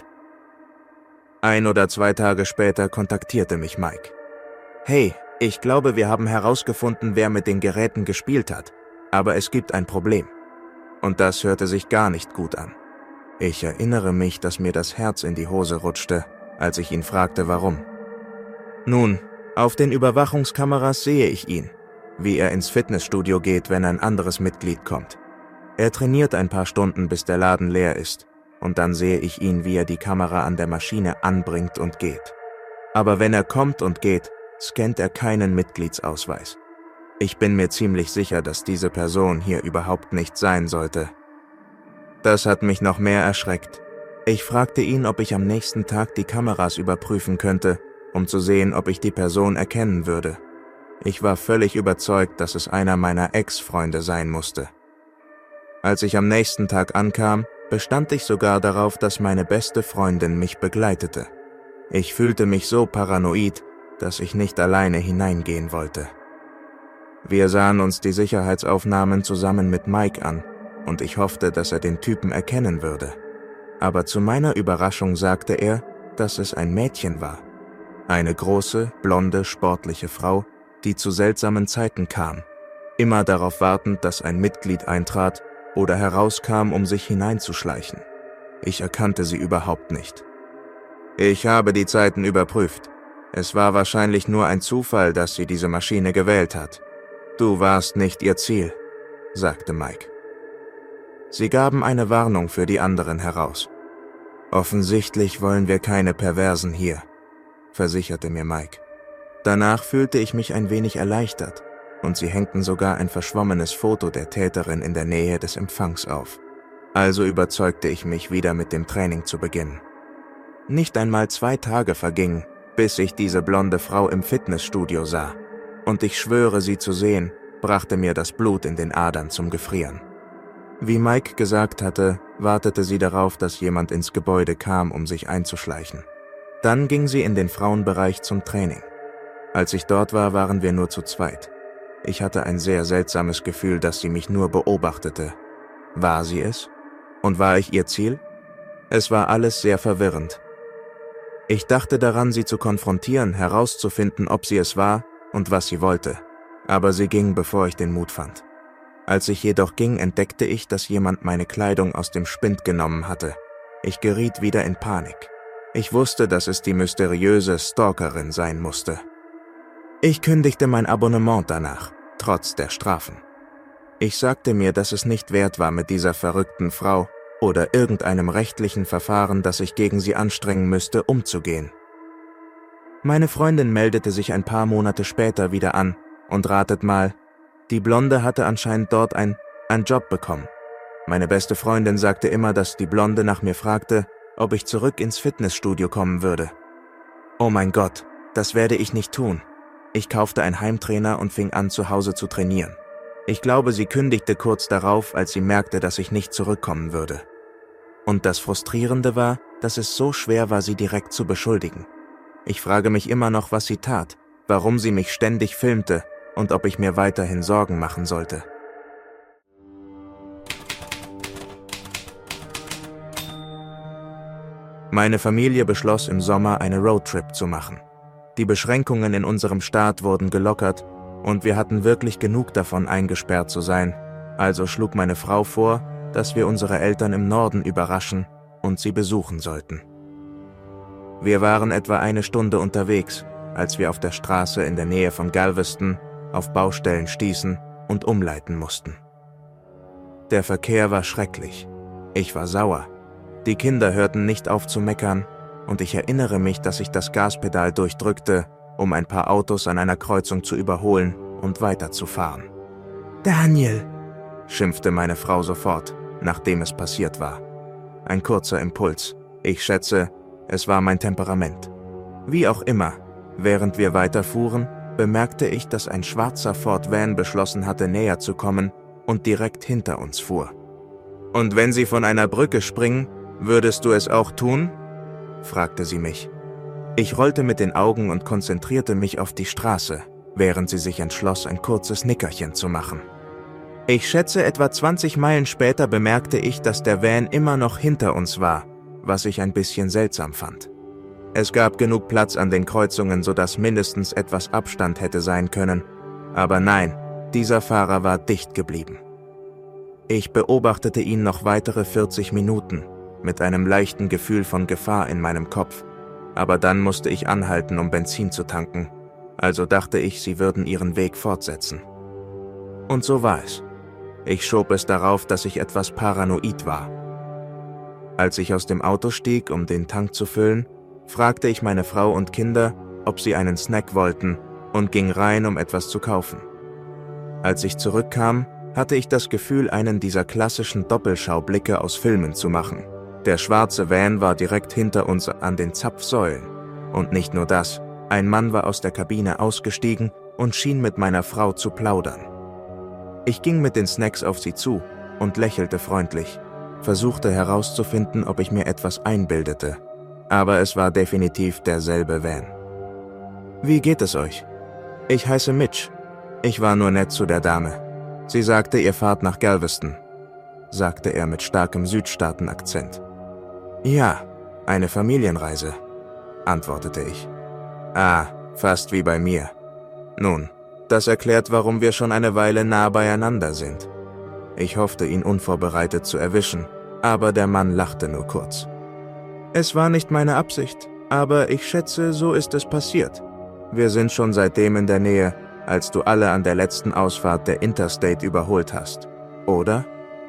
Ein oder zwei Tage später kontaktierte mich Mike. »Hey, ich glaube, wir haben herausgefunden, wer mit den Geräten gespielt hat, aber es gibt ein Problem.« Und das hörte sich gar nicht gut an. Ich erinnere mich, dass mir das Herz in die Hose rutschte, als ich ihn fragte, warum. Nun, auf den Überwachungskameras sehe ich ihn, wie er ins Fitnessstudio geht, wenn ein anderes Mitglied kommt. Er trainiert ein paar Stunden, bis der Laden leer ist, und dann sehe ich ihn, wie er die Kamera an der Maschine anbringt und geht. Aber wenn er kommt und geht, scannt er keinen Mitgliedsausweis. Ich bin mir ziemlich sicher, dass diese Person hier überhaupt nicht sein sollte. Das hat mich noch mehr erschreckt. Ich fragte ihn, ob ich am nächsten Tag die Kameras überprüfen könnte, um zu sehen, ob ich die Person erkennen würde. Ich war völlig überzeugt, dass es einer meiner Ex-Freunde sein musste. Als ich am nächsten Tag ankam, bestand ich sogar darauf, dass meine beste Freundin mich begleitete. Ich fühlte mich so paranoid, dass ich nicht alleine hineingehen wollte. Wir sahen uns die Sicherheitsaufnahmen zusammen mit Mike an und ich hoffte, dass er den Typen erkennen würde. Aber zu meiner Überraschung sagte er, dass es ein Mädchen war. Eine große, blonde, sportliche Frau, die zu seltsamen Zeiten kam, immer darauf wartend, dass ein Mitglied eintrat oder herauskam, um sich hineinzuschleichen. Ich erkannte sie überhaupt nicht. Ich habe die Zeiten überprüft. Es war wahrscheinlich nur ein Zufall, dass sie diese Maschine gewählt hat. Du warst nicht ihr Ziel, sagte Mike. Sie gaben eine Warnung für die anderen heraus. Offensichtlich wollen wir keine Perversen hier, versicherte mir Mike. Danach fühlte ich mich ein wenig erleichtert und sie hängten sogar ein verschwommenes Foto der Täterin in der Nähe des Empfangs auf. Also überzeugte ich mich, wieder mit dem Training zu beginnen. Nicht einmal zwei Tage vergingen, bis ich diese blonde Frau im Fitnessstudio sah. Und ich schwöre, sie zu sehen, brachte mir das Blut in den Adern zum Gefrieren. Wie Mike gesagt hatte, wartete sie darauf, dass jemand ins Gebäude kam, um sich einzuschleichen. Dann ging sie in den Frauenbereich zum Training. Als ich dort war, waren wir nur zu zweit. Ich hatte ein sehr seltsames Gefühl, dass sie mich nur beobachtete. War sie es? Und war ich ihr Ziel? Es war alles sehr verwirrend. Ich dachte daran, sie zu konfrontieren, herauszufinden, ob sie es war und was sie wollte. Aber sie ging, bevor ich den Mut fand. Als ich jedoch ging, entdeckte ich, dass jemand meine Kleidung aus dem Spind genommen hatte. Ich geriet wieder in Panik. Ich wusste, dass es die mysteriöse Stalkerin sein musste. Ich kündigte mein Abonnement danach, trotz der Strafen. Ich sagte mir, dass es nicht wert war, mit dieser verrückten Frau oder irgendeinem rechtlichen Verfahren, das ich gegen sie anstrengen müsste, umzugehen. Meine Freundin meldete sich ein paar Monate später wieder an und ratet mal, die Blonde hatte anscheinend dort ein, einen Job bekommen. Meine beste Freundin sagte immer, dass die Blonde nach mir fragte, ob ich zurück ins Fitnessstudio kommen würde. Oh mein Gott, das werde ich nicht tun. Ich kaufte einen Heimtrainer und fing an, zu Hause zu trainieren. Ich glaube, sie kündigte kurz darauf, als sie merkte, dass ich nicht zurückkommen würde. Und das Frustrierende war, dass es so schwer war, sie direkt zu beschuldigen. Ich frage mich immer noch, was sie tat, warum sie mich ständig filmte und ob ich mir weiterhin Sorgen machen sollte. Meine Familie beschloss im Sommer, eine Roadtrip zu machen. Die Beschränkungen in unserem Staat wurden gelockert und wir hatten wirklich genug davon, eingesperrt zu sein. Also schlug meine Frau vor, dass wir unsere Eltern im Norden überraschen und sie besuchen sollten. Wir waren etwa eine Stunde unterwegs, als wir auf der Straße in der Nähe von Galveston auf Baustellen stießen und umleiten mussten. Der Verkehr war schrecklich. Ich war sauer. Die Kinder hörten nicht auf zu meckern und ich erinnere mich, dass ich das Gaspedal durchdrückte, um ein paar Autos an einer Kreuzung zu überholen und weiterzufahren. »Daniel«, schimpfte meine Frau sofort, nachdem es passiert war. Ein kurzer Impuls. Ich schätze, es war mein Temperament. Wie auch immer, während wir weiterfuhren, bemerkte ich, dass ein schwarzer Ford Van beschlossen hatte, näher zu kommen und direkt hinter uns fuhr. »Und wenn sie von einer Brücke springen, würdest du es auch tun?« fragte sie mich. Ich rollte mit den Augen und konzentrierte mich auf die Straße, während sie sich entschloss, ein kurzes Nickerchen zu machen. Ich schätze, etwa zwanzig Meilen später bemerkte ich, dass der Van immer noch hinter uns war, was ich ein bisschen seltsam fand. Es gab genug Platz an den Kreuzungen, sodass mindestens etwas Abstand hätte sein können. Aber nein, dieser Fahrer war dicht geblieben. Ich beobachtete ihn noch weitere vierzig Minuten, mit einem leichten Gefühl von Gefahr in meinem Kopf. Aber dann musste ich anhalten, um Benzin zu tanken. Also dachte ich, sie würden ihren Weg fortsetzen. Und so war es. Ich schob es darauf, dass ich etwas paranoid war. Als ich aus dem Auto stieg, um den Tank zu füllen, fragte ich meine Frau und Kinder, ob sie einen Snack wollten, und ging rein, um etwas zu kaufen. Als ich zurückkam, hatte ich das Gefühl, einen dieser klassischen Doppelschaublicke aus Filmen zu machen. Der schwarze Van war direkt hinter uns an den Zapfsäulen. Und nicht nur das, ein Mann war aus der Kabine ausgestiegen und schien mit meiner Frau zu plaudern. Ich ging mit den Snacks auf sie zu und lächelte freundlich, versuchte herauszufinden, ob ich mir etwas einbildete. Aber es war definitiv derselbe Van. »Wie geht es euch? Ich heiße Mitch. Ich war nur nett zu der Dame. Sie sagte, ihr fahrt nach Galveston«, sagte er mit starkem Südstaaten-Akzent. »Ja, eine Familienreise«, antwortete ich. »Ah, fast wie bei mir. Nun, das erklärt, warum wir schon eine Weile nah beieinander sind.« Ich hoffte, ihn unvorbereitet zu erwischen, aber der Mann lachte nur kurz. »Es war nicht meine Absicht, aber ich schätze, so ist es passiert. Wir sind schon seitdem in der Nähe, als du alle an der letzten Ausfahrt der Interstate überholt hast, oder?«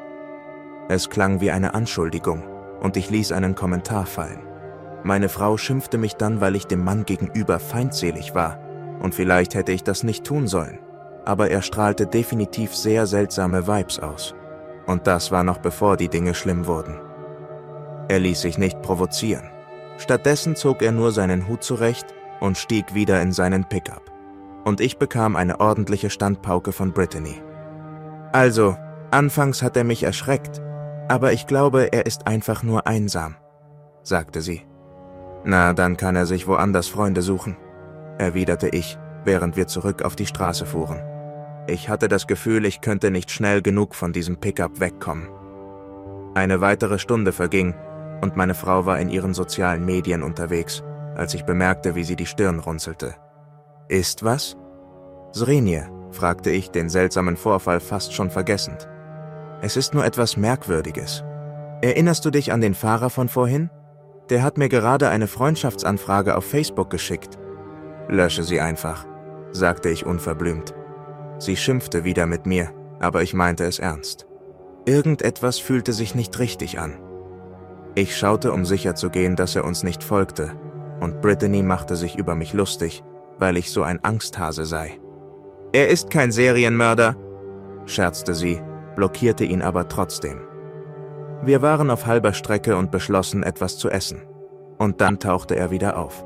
Es klang wie eine Anschuldigung, und ich ließ einen Kommentar fallen. Meine Frau schimpfte mich dann, weil ich dem Mann gegenüber feindselig war, und vielleicht hätte ich das nicht tun sollen, aber er strahlte definitiv sehr seltsame Vibes aus. Und das war noch bevor die Dinge schlimm wurden. Er ließ sich nicht provozieren. Stattdessen zog er nur seinen Hut zurecht und stieg wieder in seinen Pickup. Und ich bekam eine ordentliche Standpauke von Brittany. »Also, anfangs hat er mich erschreckt, aber ich glaube, er ist einfach nur einsam«, sagte sie. »Na, dann kann er sich woanders Freunde suchen«, erwiderte ich, während wir zurück auf die Straße fuhren. Ich hatte das Gefühl, ich könnte nicht schnell genug von diesem Pickup wegkommen. Eine weitere Stunde verging und meine Frau war in ihren sozialen Medien unterwegs, als ich bemerkte, wie sie die Stirn runzelte. »Ist was?« »Zrenje«, fragte ich, den seltsamen Vorfall fast schon vergessend. »Es ist nur etwas Merkwürdiges. Erinnerst du dich an den Fahrer von vorhin? Der hat mir gerade eine Freundschaftsanfrage auf Facebook geschickt.« »Lösche sie einfach«, sagte ich unverblümt. Sie schimpfte wieder mit mir, aber ich meinte es ernst. Irgendetwas fühlte sich nicht richtig an. Ich schaute, um sicherzugehen, dass er uns nicht folgte, und Brittany machte sich über mich lustig, weil ich so ein Angsthase sei. »Er ist kein Serienmörder«, scherzte sie, blockierte ihn aber trotzdem. Wir waren auf halber Strecke und beschlossen, etwas zu essen. Und dann tauchte er wieder auf.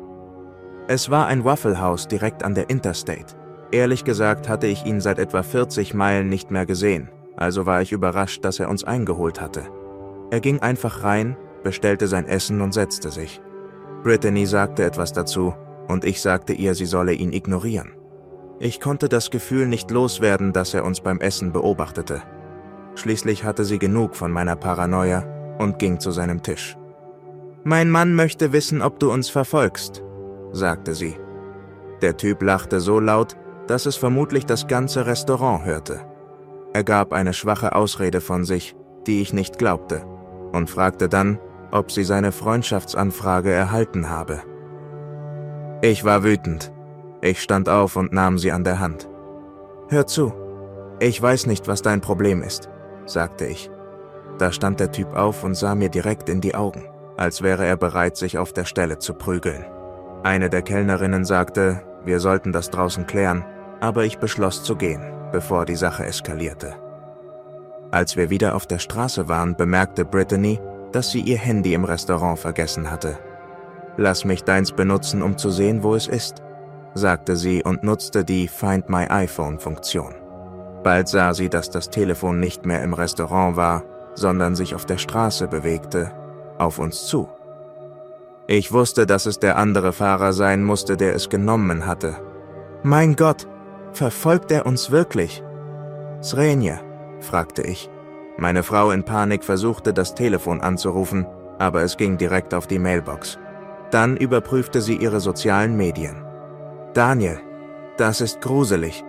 Es war ein Waffle House direkt an der Interstate. Ehrlich gesagt hatte ich ihn seit etwa vierzig Meilen nicht mehr gesehen, also war ich überrascht, dass er uns eingeholt hatte. Er ging einfach rein, bestellte sein Essen und setzte sich. Brittany sagte etwas dazu, und ich sagte ihr, sie solle ihn ignorieren. Ich konnte das Gefühl nicht loswerden, dass er uns beim Essen beobachtete. Schließlich hatte sie genug von meiner Paranoia und ging zu seinem Tisch. »Mein Mann möchte wissen, ob du uns verfolgst«, sagte sie. Der Typ lachte so laut, dass es vermutlich das ganze Restaurant hörte. Er gab eine schwache Ausrede von sich, die ich nicht glaubte, und fragte dann, ob sie seine Freundschaftsanfrage erhalten habe. Ich war wütend. Ich stand auf und nahm sie an der Hand. »Hör zu, ich weiß nicht, was dein Problem ist«, sagte ich. Da stand der Typ auf und sah mir direkt in die Augen, als wäre er bereit, sich auf der Stelle zu prügeln. Eine der Kellnerinnen sagte, wir sollten das draußen klären, aber ich beschloss zu gehen, bevor die Sache eskalierte. Als wir wieder auf der Straße waren, bemerkte Brittany, dass sie ihr Handy im Restaurant vergessen hatte. »Lass mich deins benutzen, um zu sehen, wo es ist«, sagte sie und nutzte die Find My iPhone-Funktion. Bald sah sie, dass das Telefon nicht mehr im Restaurant war, sondern sich auf der Straße bewegte, auf uns zu. Ich wusste, dass es der andere Fahrer sein musste, der es genommen hatte. »Mein Gott, verfolgt er uns wirklich?« »Zrenje?«, fragte ich. Meine Frau in Panik versuchte, das Telefon anzurufen, aber es ging direkt auf die Mailbox. Dann überprüfte sie ihre sozialen Medien. »Daniel, das ist gruselig.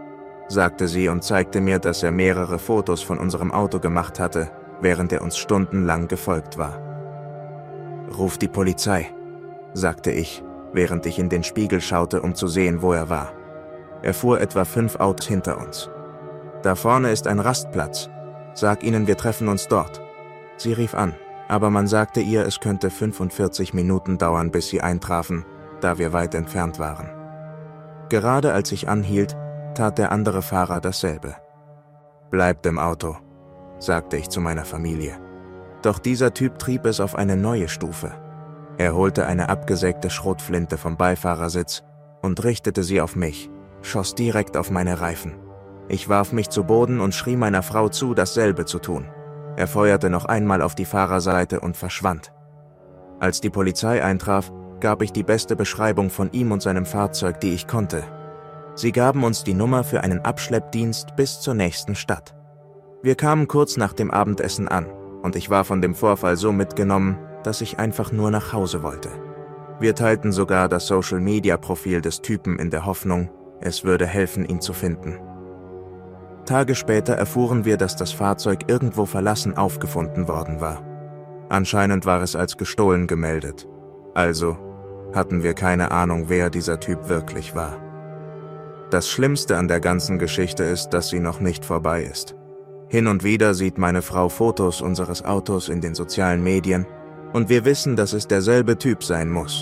sagte sie und zeigte mir, dass er mehrere Fotos von unserem Auto gemacht hatte, während er uns stundenlang gefolgt war. »Ruf die Polizei«, sagte ich, während ich in den Spiegel schaute, um zu sehen, wo er war. Er fuhr etwa fünf Autos hinter uns. »Da vorne ist ein Rastplatz. Sag ihnen, wir treffen uns dort.« Sie rief an, aber man sagte ihr, es könnte fünfundvierzig Minuten dauern, bis sie eintrafen, da wir weit entfernt waren. Gerade als ich anhielt, tat der andere Fahrer dasselbe. »Bleibt im Auto«, sagte ich zu meiner Familie. Doch dieser Typ trieb es auf eine neue Stufe. Er holte eine abgesägte Schrotflinte vom Beifahrersitz und richtete sie auf mich, schoss direkt auf meine Reifen. Ich warf mich zu Boden und schrie meiner Frau zu, dasselbe zu tun. Er feuerte noch einmal auf die Fahrerseite und verschwand. Als die Polizei eintraf, gab ich die beste Beschreibung von ihm und seinem Fahrzeug, die ich konnte. Sie gaben uns die Nummer für einen Abschleppdienst bis zur nächsten Stadt. Wir kamen kurz nach dem Abendessen an und ich war von dem Vorfall so mitgenommen, dass ich einfach nur nach Hause wollte. Wir teilten sogar das Social-Media-Profil des Typen in der Hoffnung, es würde helfen, ihn zu finden. Tage später erfuhren wir, dass das Fahrzeug irgendwo verlassen aufgefunden worden war. Anscheinend war es als gestohlen gemeldet. Also hatten wir keine Ahnung, wer dieser Typ wirklich war. Das Schlimmste an der ganzen Geschichte ist, dass sie noch nicht vorbei ist. Hin und wieder sieht meine Frau Fotos unseres Autos in den sozialen Medien und wir wissen, dass es derselbe Typ sein muss.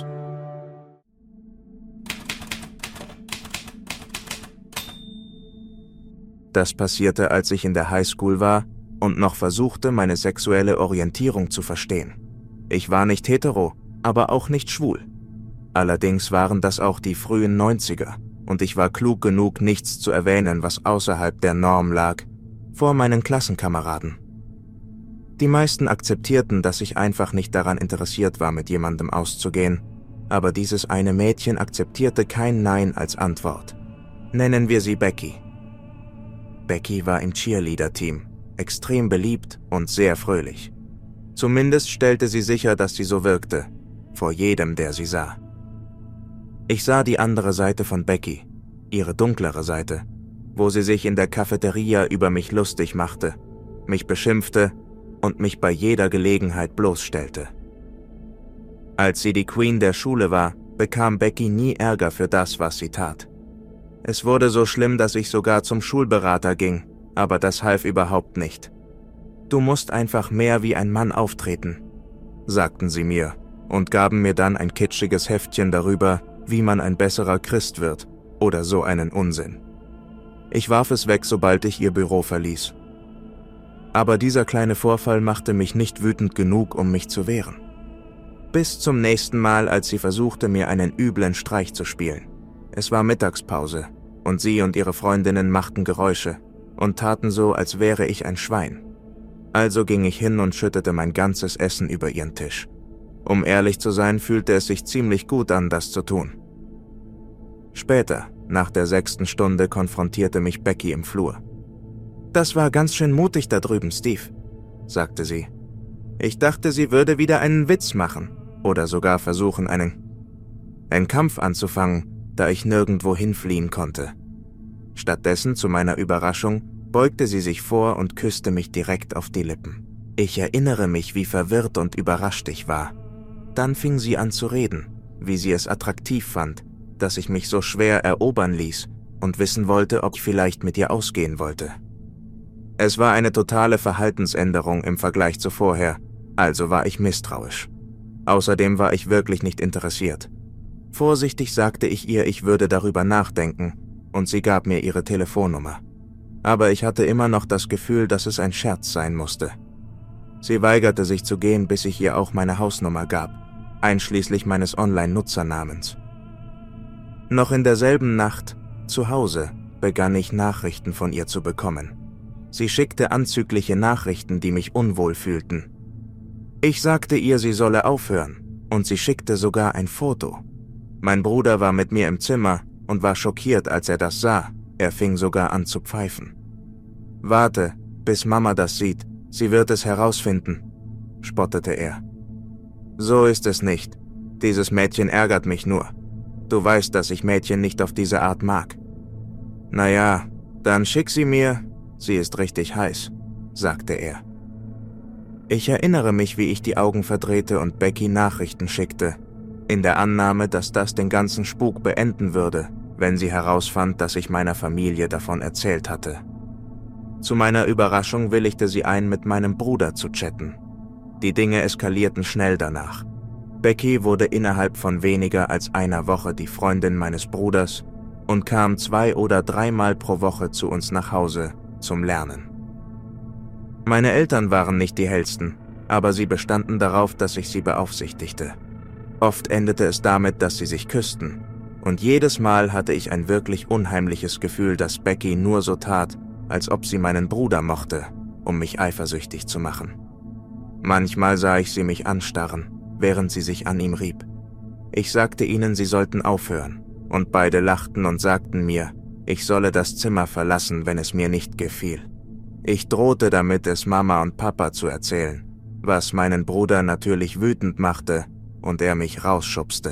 Das passierte, als ich in der Highschool war und noch versuchte, meine sexuelle Orientierung zu verstehen. Ich war nicht hetero, aber auch nicht schwul. Allerdings waren das auch die frühen neunziger und ich war klug genug, nichts zu erwähnen, was außerhalb der Norm lag, vor meinen Klassenkameraden. Die meisten akzeptierten, dass ich einfach nicht daran interessiert war, mit jemandem auszugehen, aber dieses eine Mädchen akzeptierte kein Nein als Antwort. Nennen wir sie Becky. Becky war im Cheerleader-Team, extrem beliebt und sehr fröhlich. Zumindest stellte sie sicher, dass sie so wirkte, vor jedem, der sie sah. Ich sah die andere Seite von Becky, ihre dunklere Seite, wo sie sich in der Cafeteria über mich lustig machte, mich beschimpfte und mich bei jeder Gelegenheit bloßstellte. Als sie die Queen der Schule war, bekam Becky nie Ärger für das, was sie tat. Es wurde so schlimm, dass ich sogar zum Schulberater ging, aber das half überhaupt nicht. »Du musst einfach mehr wie ein Mann auftreten«, sagten sie mir und gaben mir dann ein kitschiges Heftchen darüber, wie man ein besserer Christ wird oder so einen Unsinn. Ich warf es weg, sobald ich ihr Büro verließ. Aber dieser kleine Vorfall machte mich nicht wütend genug, um mich zu wehren. Bis zum nächsten Mal, als sie versuchte, mir einen üblen Streich zu spielen. Es war Mittagspause und sie und ihre Freundinnen machten Geräusche und taten so, als wäre ich ein Schwein. Also ging ich hin und schüttete mein ganzes Essen über ihren Tisch. Um ehrlich zu sein, fühlte es sich ziemlich gut an, das zu tun. Später, nach der sechsten Stunde, konfrontierte mich Becky im Flur. »Das war ganz schön mutig da drüben, Steve«, sagte sie. »Ich dachte, sie würde wieder einen Witz machen oder sogar versuchen, einen, einen Kampf anzufangen, da ich nirgendwo hinfliehen konnte. Stattdessen, zu meiner Überraschung, beugte sie sich vor und küsste mich direkt auf die Lippen. Ich erinnere mich, wie verwirrt und überrascht ich war. Dann fing sie an zu reden, wie sie es attraktiv fand, dass ich mich so schwer erobern ließ und wissen wollte, ob ich vielleicht mit ihr ausgehen wollte. Es war eine totale Verhaltensänderung im Vergleich zu vorher, also war ich misstrauisch. Außerdem war ich wirklich nicht interessiert. Vorsichtig sagte ich ihr, ich würde darüber nachdenken, und sie gab mir ihre Telefonnummer. Aber ich hatte immer noch das Gefühl, dass es ein Scherz sein musste. Sie weigerte sich zu gehen, bis ich ihr auch meine Hausnummer gab, einschließlich meines Online-Nutzernamens. Noch in derselben Nacht, zu Hause, begann ich Nachrichten von ihr zu bekommen. Sie schickte anzügliche Nachrichten, die mich unwohl fühlten. Ich sagte ihr, sie solle aufhören, und sie schickte sogar ein Foto. Mein Bruder war mit mir im Zimmer und war schockiert, als er das sah. Er fing sogar an zu pfeifen. »Warte, bis Mama das sieht, sie wird es herausfinden«, spottete er. »So ist es nicht. Dieses Mädchen ärgert mich nur. Du weißt, dass ich Mädchen nicht auf diese Art mag.« »Naja, »Dann schick sie mir, sie ist richtig heiß«, sagte er. Ich erinnere mich, wie ich die Augen verdrehte und Becky Nachrichten schickte, in der Annahme, dass das den ganzen Spuk beenden würde, wenn sie herausfand, dass ich meiner Familie davon erzählt hatte. Zu meiner Überraschung willigte sie ein, mit meinem Bruder zu chatten. Die Dinge eskalierten schnell danach. Becky wurde innerhalb von weniger als einer Woche die Freundin meines Bruders und kam zwei- oder dreimal pro Woche zu uns nach Hause zum Lernen. Meine Eltern waren nicht die hellsten, aber sie bestanden darauf, dass ich sie beaufsichtigte. Oft endete es damit, dass sie sich küssten, und jedes Mal hatte ich ein wirklich unheimliches Gefühl, dass Becky nur so tat, als ob sie meinen Bruder mochte, um mich eifersüchtig zu machen. Manchmal sah ich sie mich anstarren, während sie sich an ihm rieb. Ich sagte ihnen, sie sollten aufhören, und beide lachten und sagten mir, ich solle das Zimmer verlassen, wenn es mir nicht gefiel. Ich drohte damit, es Mama und Papa zu erzählen, was meinen Bruder natürlich wütend machte und er mich rausschubste.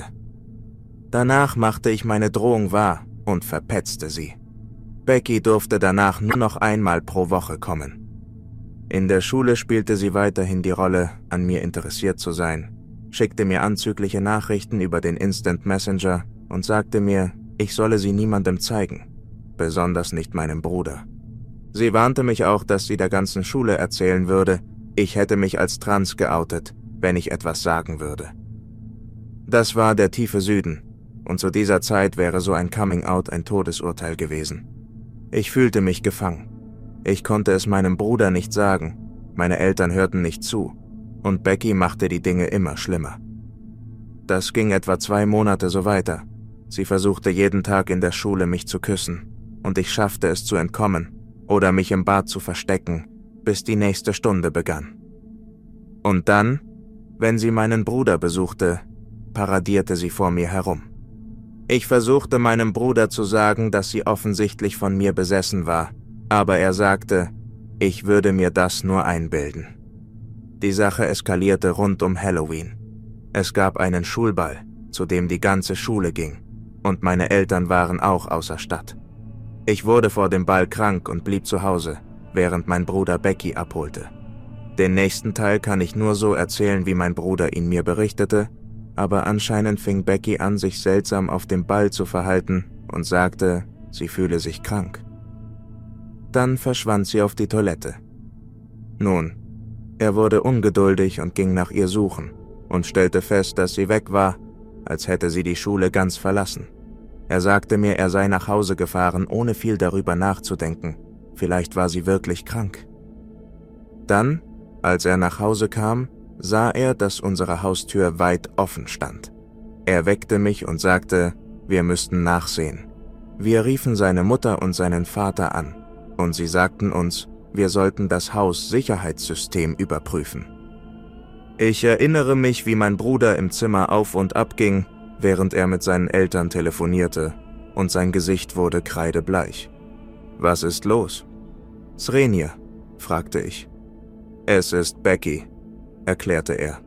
Danach machte ich meine Drohung wahr und verpetzte sie. Becky durfte danach nur noch einmal pro Woche kommen. In der Schule spielte sie weiterhin die Rolle, an mir interessiert zu sein, schickte mir anzügliche Nachrichten über den Instant Messenger und sagte mir, ich solle sie niemandem zeigen, besonders nicht meinem Bruder. Sie warnte mich auch, dass sie der ganzen Schule erzählen würde, ich hätte mich als trans geoutet, wenn ich etwas sagen würde. Das war der tiefe Süden, und zu dieser Zeit wäre so ein Coming-out ein Todesurteil gewesen. Ich fühlte mich gefangen. Ich konnte es meinem Bruder nicht sagen, meine Eltern hörten nicht zu, und Becky machte die Dinge immer schlimmer. Das ging etwa zwei Monate so weiter. Sie versuchte jeden Tag in der Schule, mich zu küssen, und ich schaffte es zu entkommen oder mich im Bad zu verstecken, bis die nächste Stunde begann. Und dann, wenn sie meinen Bruder besuchte, paradierte sie vor mir herum. Ich versuchte meinem Bruder zu sagen, dass sie offensichtlich von mir besessen war, aber er sagte, ich würde mir das nur einbilden. Die Sache eskalierte rund um Halloween. Es gab einen Schulball, zu dem die ganze Schule ging, und meine Eltern waren auch außer Stadt. Ich wurde vor dem Ball krank und blieb zu Hause, während mein Bruder Becky abholte. Den nächsten Teil kann ich nur so erzählen, wie mein Bruder ihn mir berichtete, aber anscheinend fing Becky an, sich seltsam auf dem Ball zu verhalten und sagte, sie fühle sich krank. Dann verschwand sie auf die Toilette. Nun, er wurde ungeduldig und ging nach ihr suchen und stellte fest, dass sie weg war, als hätte sie die Schule ganz verlassen. Er sagte mir, er sei nach Hause gefahren, ohne viel darüber nachzudenken. Vielleicht war sie wirklich krank. Dann, als er nach Hause kam, sah er, dass unsere Haustür weit offen stand. Er weckte mich und sagte, wir müssten nachsehen. Wir riefen seine Mutter und seinen Vater an, und sie sagten uns, wir sollten das Haussicherheitssystem überprüfen. Ich erinnere mich, wie mein Bruder im Zimmer auf und ab ging, während er mit seinen Eltern telefonierte, und sein Gesicht wurde kreidebleich. »Was ist los?« »Srenje«, fragte ich. »Es ist Becky«, erklärte er.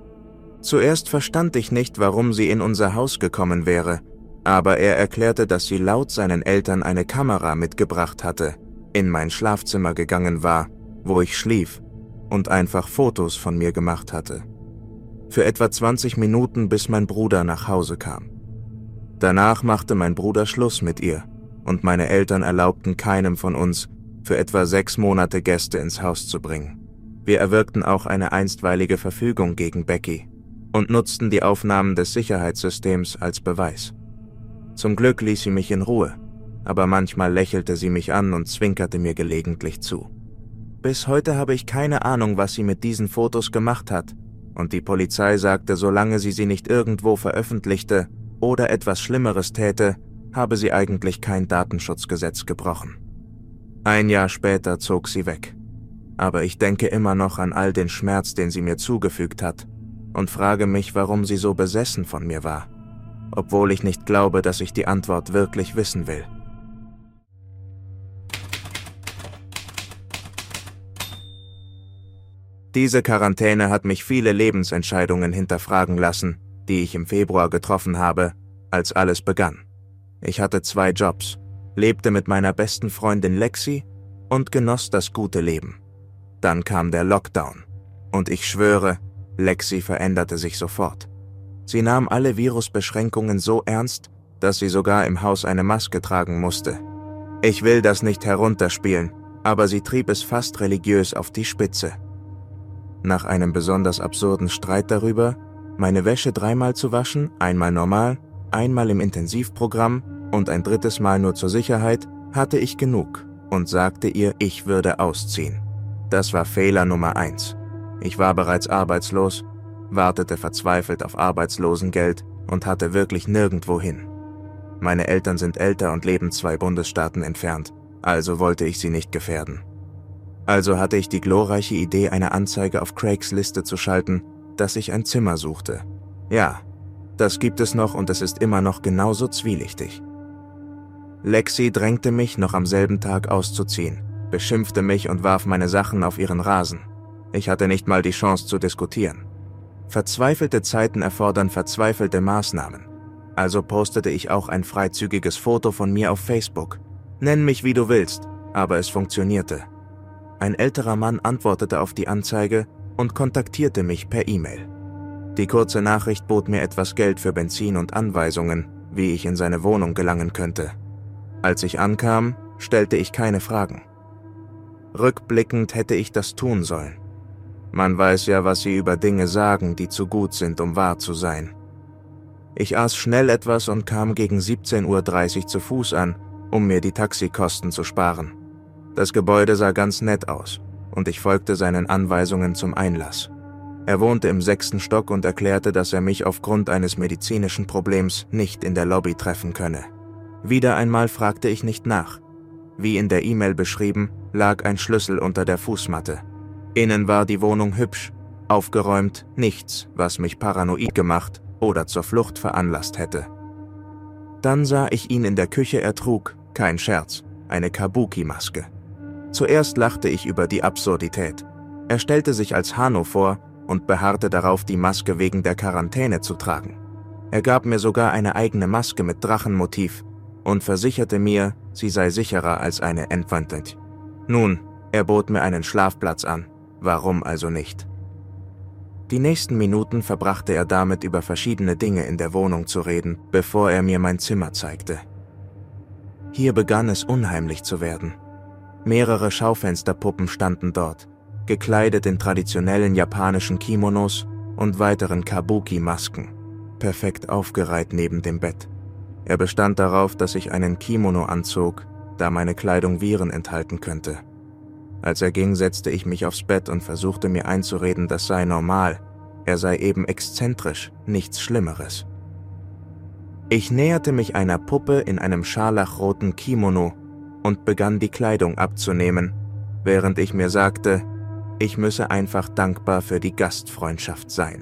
Zuerst verstand ich nicht, warum sie in unser Haus gekommen wäre, aber er erklärte, dass sie laut seinen Eltern eine Kamera mitgebracht hatte, in mein Schlafzimmer gegangen war, wo ich schlief, und einfach Fotos von mir gemacht hatte. Für etwa zwanzig Minuten, bis mein Bruder nach Hause kam. Danach machte mein Bruder Schluss mit ihr, und meine Eltern erlaubten keinem von uns, für etwa sechs Monate Gäste ins Haus zu bringen. Wir erwirkten auch eine einstweilige Verfügung gegen Becky und nutzten die Aufnahmen des Sicherheitssystems als Beweis. Zum Glück ließ sie mich in Ruhe, aber manchmal lächelte sie mich an und zwinkerte mir gelegentlich zu. Bis heute habe ich keine Ahnung, was sie mit diesen Fotos gemacht hat, und die Polizei sagte, solange sie sie nicht irgendwo veröffentlichte oder etwas Schlimmeres täte, habe sie eigentlich kein Datenschutzgesetz gebrochen. Ein Jahr später zog sie weg. Aber ich denke immer noch an all den Schmerz, den sie mir zugefügt hat, und frage mich, warum sie so besessen von mir war, obwohl ich nicht glaube, dass ich die Antwort wirklich wissen will. Diese Quarantäne hat mich viele Lebensentscheidungen hinterfragen lassen, die ich im Februar getroffen habe, als alles begann. Ich hatte zwei Jobs, lebte mit meiner besten Freundin Lexi und genoss das gute Leben. Dann kam der Lockdown. Und ich schwöre, Lexi veränderte sich sofort. Sie nahm alle Virusbeschränkungen so ernst, dass sie sogar im Haus eine Maske tragen musste. Ich will das nicht herunterspielen, aber sie trieb es fast religiös auf die Spitze. Nach einem besonders absurden Streit darüber, meine Wäsche dreimal zu waschen, einmal normal, einmal im Intensivprogramm und ein drittes Mal nur zur Sicherheit, hatte ich genug und sagte ihr, ich würde ausziehen. Das war Fehler Nummer eins. Ich war bereits arbeitslos, wartete verzweifelt auf Arbeitslosengeld und hatte wirklich nirgendwo hin. Meine Eltern sind älter und leben zwei Bundesstaaten entfernt, also wollte ich sie nicht gefährden. Also hatte ich die glorreiche Idee, eine Anzeige auf Craigslist zu schalten, dass ich ein Zimmer suchte. Ja, das gibt es noch und es ist immer noch genauso zwielichtig. Lexi drängte mich, noch am selben Tag auszuziehen, beschimpfte mich und warf meine Sachen auf ihren Rasen. Ich hatte nicht mal die Chance zu diskutieren. Verzweifelte Zeiten erfordern verzweifelte Maßnahmen. Also postete ich auch ein freizügiges Foto von mir auf Facebook. Nenn mich wie du willst, aber es funktionierte. Ein älterer Mann antwortete auf die Anzeige und kontaktierte mich per E-Mail. Die kurze Nachricht bot mir etwas Geld für Benzin und Anweisungen, wie ich in seine Wohnung gelangen könnte. Als ich ankam, stellte ich keine Fragen. Rückblickend hätte ich das tun sollen. Man weiß ja, was sie über Dinge sagen, die zu gut sind, um wahr zu sein. Ich aß schnell etwas und kam gegen siebzehn Uhr dreißig zu Fuß an, um mir die Taxikosten zu sparen. Das Gebäude sah ganz nett aus und ich folgte seinen Anweisungen zum Einlass. Er wohnte im sechsten Stock und erklärte, dass er mich aufgrund eines medizinischen Problems nicht in der Lobby treffen könne. Wieder einmal fragte ich nicht nach. Wie in der E-Mail beschrieben, lag ein Schlüssel unter der Fußmatte. Innen war die Wohnung hübsch, aufgeräumt, nichts, was mich paranoid gemacht oder zur Flucht veranlasst hätte. Dann sah ich ihn in der Küche, er trug, kein Scherz, eine Kabuki-Maske. Zuerst lachte ich über die Absurdität. Er stellte sich als Hano vor und beharrte darauf, die Maske wegen der Quarantäne zu tragen. Er gab mir sogar eine eigene Maske mit Drachenmotiv und versicherte mir, sie sei sicherer als eine Entwandte. Nun, er bot mir einen Schlafplatz an, warum also nicht? Die nächsten Minuten verbrachte er damit, über verschiedene Dinge in der Wohnung zu reden, bevor er mir mein Zimmer zeigte. Hier begann es unheimlich zu werden. Mehrere Schaufensterpuppen standen dort, gekleidet in traditionellen japanischen Kimonos und weiteren Kabuki-Masken, perfekt aufgereiht neben dem Bett. Er bestand darauf, dass ich einen Kimono anzog, da meine Kleidung Viren enthalten könnte. Als er ging, setzte ich mich aufs Bett und versuchte mir einzureden, das sei normal, er sei eben exzentrisch, nichts Schlimmeres. Ich näherte mich einer Puppe in einem scharlachroten Kimono und begann die Kleidung abzunehmen, während ich mir sagte, ich müsse einfach dankbar für die Gastfreundschaft sein.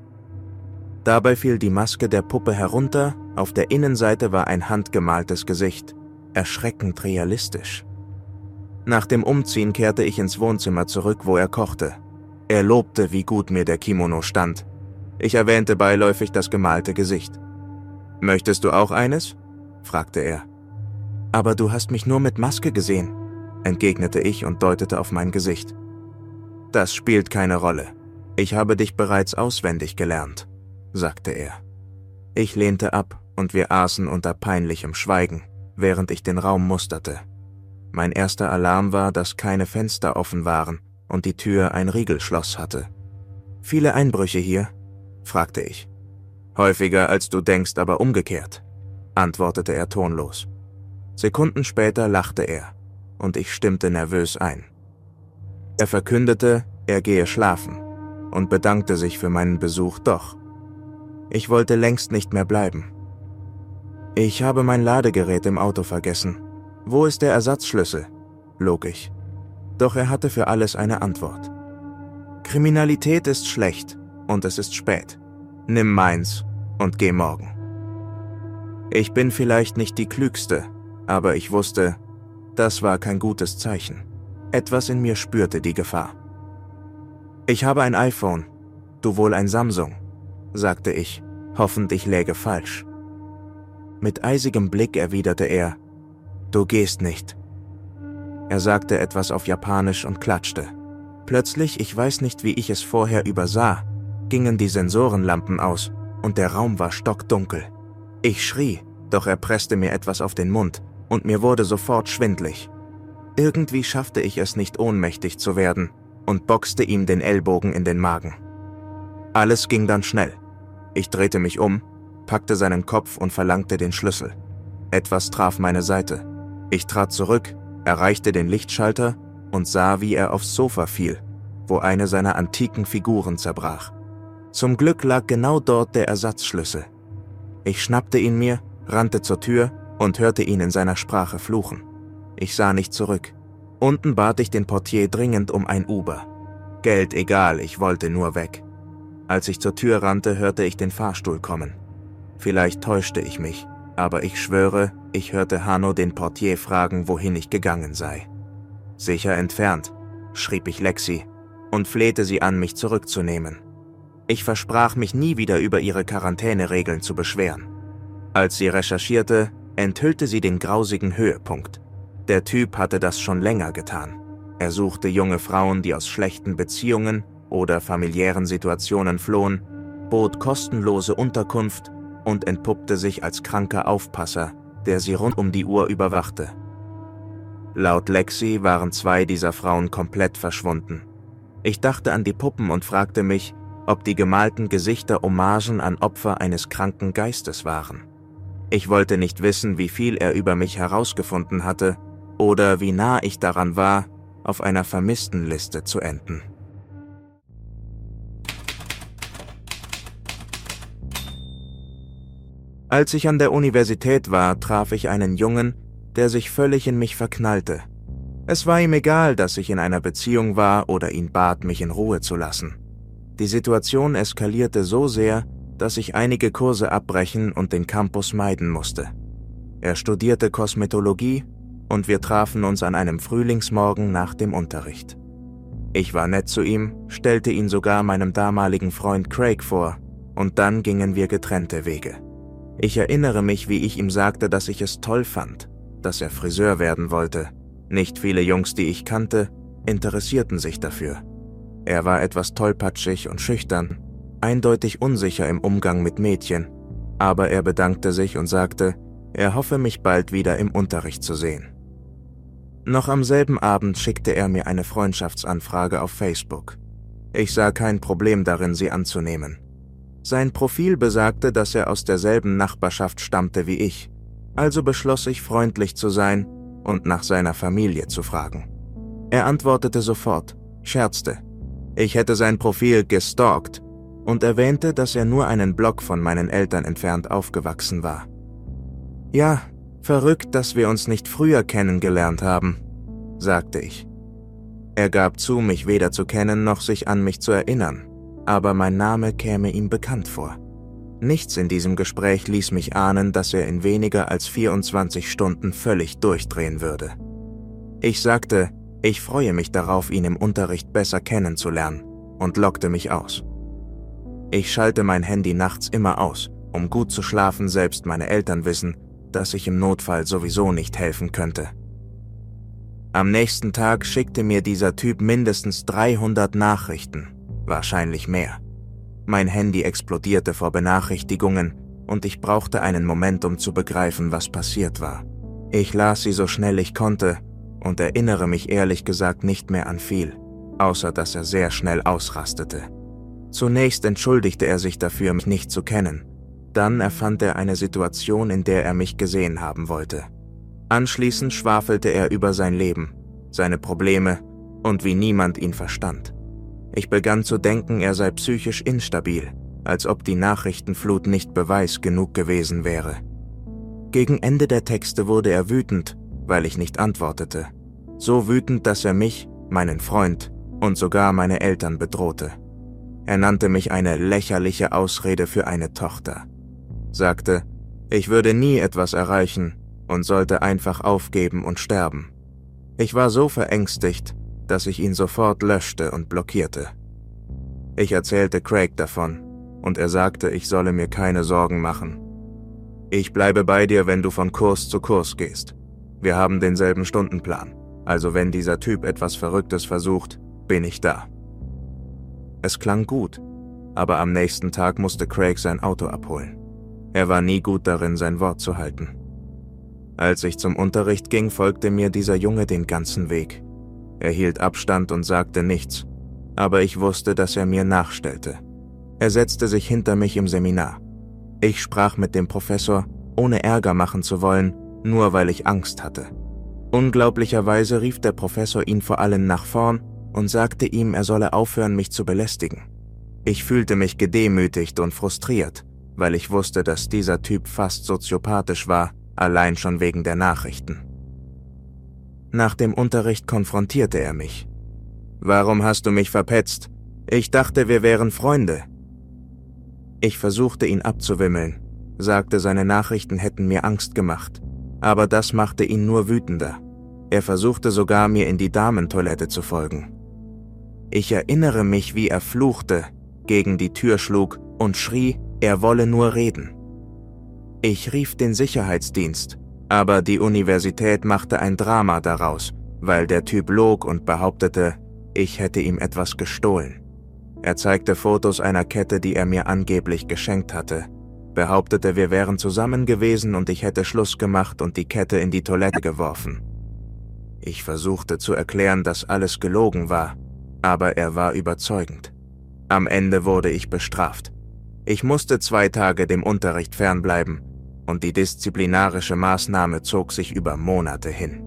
Dabei fiel die Maske der Puppe herunter, auf der Innenseite war ein handgemaltes Gesicht, erschreckend realistisch. Nach dem Umziehen kehrte ich ins Wohnzimmer zurück, wo er kochte. Er lobte, wie gut mir der Kimono stand. Ich erwähnte beiläufig das gemalte Gesicht. »Möchtest du auch eines?« fragte er. »Aber du hast mich nur mit Maske gesehen«, entgegnete ich und deutete auf mein Gesicht. »Das spielt keine Rolle. Ich habe dich bereits auswendig gelernt«, sagte er. Ich lehnte ab und wir aßen unter peinlichem Schweigen, während ich den Raum musterte. Mein erster Alarm war, dass keine Fenster offen waren und die Tür ein Riegelschloss hatte. »Viele Einbrüche hier?« fragte ich. »Häufiger als du denkst, aber umgekehrt«, antwortete er tonlos. Sekunden später lachte er und ich stimmte nervös ein. Er verkündete, er gehe schlafen und bedankte sich für meinen Besuch doch. Ich wollte längst nicht mehr bleiben. »Ich habe mein Ladegerät im Auto vergessen. Wo ist der Ersatzschlüssel?«, log ich. Doch er hatte für alles eine Antwort. »Kriminalität ist schlecht und es ist spät. Nimm meins und geh morgen.« Ich bin vielleicht nicht die Klügste, aber ich wusste, das war kein gutes Zeichen. Etwas in mir spürte die Gefahr. »Ich habe ein iPhone, du wohl ein Samsung«, sagte ich, hoffend ich läge falsch. Mit eisigem Blick erwiderte er, Du gehst nicht. Er sagte etwas auf Japanisch und klatschte. Plötzlich, ich weiß nicht, wie ich es vorher übersah, gingen die Sensorenlampen aus und der Raum war stockdunkel. Ich schrie, doch er presste mir etwas auf den Mund und mir wurde sofort schwindlig. Irgendwie schaffte ich es nicht, ohnmächtig zu werden und boxte ihm den Ellbogen in den Magen. Alles ging dann schnell. Ich drehte mich um, packte seinen Kopf und verlangte den Schlüssel. Etwas traf meine Seite. Ich trat zurück, erreichte den Lichtschalter und sah, wie er aufs Sofa fiel, wo eine seiner antiken Figuren zerbrach. Zum Glück lag genau dort der Ersatzschlüssel. Ich schnappte ihn mir, rannte zur Tür und hörte ihn in seiner Sprache fluchen. Ich sah nicht zurück. Unten bat ich den Portier dringend um ein Uber. Geld egal, ich wollte nur weg. Als ich zur Tür rannte, hörte ich den Fahrstuhl kommen. Vielleicht täuschte ich mich, aber ich schwöre, ich hörte Hanno den Portier fragen, wohin ich gegangen sei. Sicher entfernt, schrieb ich Lexi und flehte sie an, mich zurückzunehmen. Ich versprach, mich nie wieder über ihre Quarantäneregeln zu beschweren. Als sie recherchierte, enthüllte sie den grausigen Höhepunkt. Der Typ hatte das schon länger getan. Er suchte junge Frauen, die aus schlechten Beziehungen oder familiären Situationen flohen, bot kostenlose Unterkunft und entpuppte sich als kranker Aufpasser, der sie rund um die Uhr überwachte. Laut Lexi waren zwei dieser Frauen komplett verschwunden. Ich dachte an die Puppen und fragte mich, ob die gemalten Gesichter Hommagen an Opfer eines kranken Geistes waren. Ich wollte nicht wissen, wie viel er über mich herausgefunden hatte oder wie nah ich daran war, auf einer Vermisstenliste zu enden. Als ich an der Universität war, traf ich einen Jungen, der sich völlig in mich verknallte. Es war ihm egal, dass ich in einer Beziehung war oder ihn bat, mich in Ruhe zu lassen. Die Situation eskalierte so sehr, dass ich einige Kurse abbrechen und den Campus meiden musste. Er studierte Kosmetologie und wir trafen uns an einem Frühlingsmorgen nach dem Unterricht. Ich war nett zu ihm, stellte ihn sogar meinem damaligen Freund Craig vor und dann gingen wir getrennte Wege. Ich erinnere mich, wie ich ihm sagte, dass ich es toll fand, dass er Friseur werden wollte. Nicht viele Jungs, die ich kannte, interessierten sich dafür. Er war etwas tollpatschig und schüchtern, eindeutig unsicher im Umgang mit Mädchen, aber er bedankte sich und sagte, er hoffe, mich bald wieder im Unterricht zu sehen. Noch am selben Abend schickte er mir eine Freundschaftsanfrage auf Facebook. Ich sah kein Problem darin, sie anzunehmen. Sein Profil besagte, dass er aus derselben Nachbarschaft stammte wie ich, also beschloss ich, freundlich zu sein und nach seiner Familie zu fragen. Er antwortete sofort, scherzte. Ich hätte sein Profil gestalkt und erwähnte, dass er nur einen Block von meinen Eltern entfernt aufgewachsen war. Ja, verrückt, dass wir uns nicht früher kennengelernt haben, sagte ich. Er gab zu, mich weder zu kennen noch sich an mich zu erinnern, aber mein Name käme ihm bekannt vor. Nichts in diesem Gespräch ließ mich ahnen, dass er in weniger als vierundzwanzig Stunden völlig durchdrehen würde. Ich sagte, ich freue mich darauf, ihn im Unterricht besser kennenzulernen, und lockte mich aus. Ich schalte mein Handy nachts immer aus, um gut zu schlafen, selbst meine Eltern wissen, dass ich im Notfall sowieso nicht helfen könnte. Am nächsten Tag schickte mir dieser Typ mindestens dreihundert Nachrichten, wahrscheinlich mehr. Mein Handy explodierte vor Benachrichtigungen und ich brauchte einen Moment, um zu begreifen, was passiert war. Ich las sie so schnell ich konnte und erinnere mich ehrlich gesagt nicht mehr an viel, außer dass er sehr schnell ausrastete. Zunächst entschuldigte er sich dafür, mich nicht zu kennen. Dann erfand er eine Situation, in der er mich gesehen haben wollte. Anschließend schwafelte er über sein Leben, seine Probleme und wie niemand ihn verstand. Ich begann zu denken, er sei psychisch instabil, als ob die Nachrichtenflut nicht Beweis genug gewesen wäre. Gegen Ende der Texte wurde er wütend, weil ich nicht antwortete. So wütend, dass er mich, meinen Freund und sogar meine Eltern bedrohte. Er nannte mich eine lächerliche Ausrede für eine Tochter. Sagte, ich würde nie etwas erreichen und sollte einfach aufgeben und sterben. Ich war so verängstigt, dass ich ihn sofort löschte und blockierte. Ich erzählte Craig davon und er sagte, ich solle mir keine Sorgen machen. Ich bleibe bei dir, wenn du von Kurs zu Kurs gehst. Wir haben denselben Stundenplan. Also wenn dieser Typ etwas Verrücktes versucht, bin ich da. Es klang gut, aber am nächsten Tag musste Craig sein Auto abholen. Er war nie gut darin, sein Wort zu halten. Als ich zum Unterricht ging, folgte mir dieser Junge den ganzen Weg. Er hielt Abstand und sagte nichts, aber ich wusste, dass er mir nachstellte. Er setzte sich hinter mich im Seminar. Ich sprach mit dem Professor, ohne Ärger machen zu wollen, nur weil ich Angst hatte. Unglaublicherweise rief der Professor ihn vor allen nach vorn und sagte ihm, er solle aufhören, mich zu belästigen. Ich fühlte mich gedemütigt und frustriert, weil ich wusste, dass dieser Typ fast soziopathisch war, allein schon wegen der Nachrichten. Nach dem Unterricht konfrontierte er mich. »Warum hast du mich verpetzt? Ich dachte, wir wären Freunde.« Ich versuchte ihn abzuwimmeln, sagte, seine Nachrichten hätten mir Angst gemacht, aber das machte ihn nur wütender. Er versuchte sogar, mir in die Damentoilette zu folgen. Ich erinnere mich, wie er fluchte, gegen die Tür schlug und schrie, er wolle nur reden. Ich rief den Sicherheitsdienst, aber die Universität machte ein Drama daraus, weil der Typ log und behauptete, ich hätte ihm etwas gestohlen. Er zeigte Fotos einer Kette, die er mir angeblich geschenkt hatte, behauptete, wir wären zusammen gewesen und ich hätte Schluss gemacht und die Kette in die Toilette geworfen. Ich versuchte zu erklären, dass alles gelogen war, aber er war überzeugend. Am Ende wurde ich bestraft. Ich musste zwei Tage dem Unterricht fernbleiben und die disziplinarische Maßnahme zog sich über Monate hin.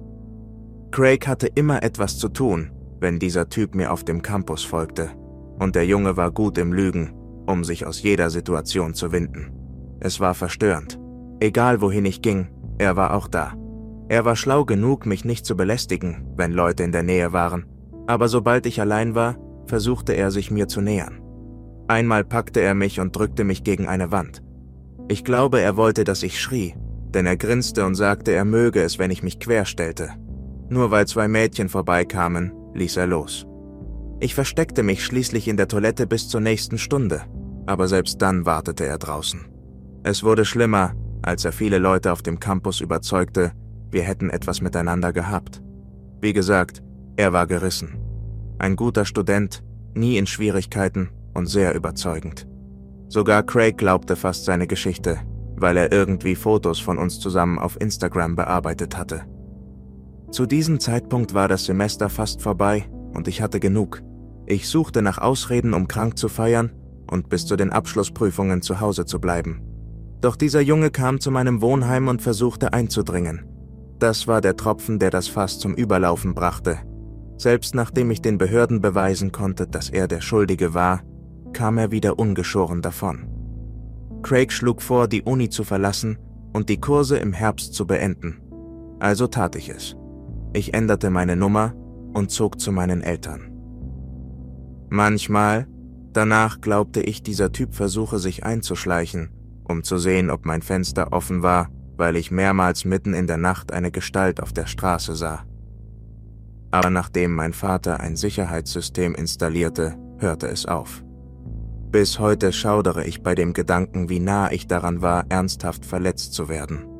Craig hatte immer etwas zu tun, wenn dieser Typ mir auf dem Campus folgte, und der Junge war gut im Lügen, um sich aus jeder Situation zu winden. Es war verstörend. Egal wohin ich ging, er war auch da. Er war schlau genug, mich nicht zu belästigen, wenn Leute in der Nähe waren, aber sobald ich allein war, versuchte er sich mir zu nähern. Einmal packte er mich und drückte mich gegen eine Wand. Ich glaube, er wollte, dass ich schrie, denn er grinste und sagte, er möge es, wenn ich mich querstellte. Nur weil zwei Mädchen vorbeikamen, ließ er los. Ich versteckte mich schließlich in der Toilette bis zur nächsten Stunde, aber selbst dann wartete er draußen. Es wurde schlimmer, als er viele Leute auf dem Campus überzeugte, wir hätten etwas miteinander gehabt. Wie gesagt, er war gerissen. Ein guter Student, nie in Schwierigkeiten und sehr überzeugend. Sogar Craig glaubte fast seine Geschichte, weil er irgendwie Fotos von uns zusammen auf Instagram bearbeitet hatte. Zu diesem Zeitpunkt war das Semester fast vorbei und ich hatte genug. Ich suchte nach Ausreden, um krank zu feiern und bis zu den Abschlussprüfungen zu Hause zu bleiben. Doch dieser Junge kam zu meinem Wohnheim und versuchte einzudringen. Das war der Tropfen, der das Fass zum Überlaufen brachte. Selbst nachdem ich den Behörden beweisen konnte, dass er der Schuldige war, kam er wieder ungeschoren davon. Craig schlug vor, die Uni zu verlassen und die Kurse im Herbst zu beenden. Also tat ich es. Ich änderte meine Nummer und zog zu meinen Eltern. Manchmal, danach glaubte ich, dieser Typ versuche sich einzuschleichen, um zu sehen, ob mein Fenster offen war, weil ich mehrmals mitten in der Nacht eine Gestalt auf der Straße sah. Aber nachdem mein Vater ein Sicherheitssystem installierte, hörte es auf. Bis heute schaudere ich bei dem Gedanken, wie nah ich daran war, ernsthaft verletzt zu werden.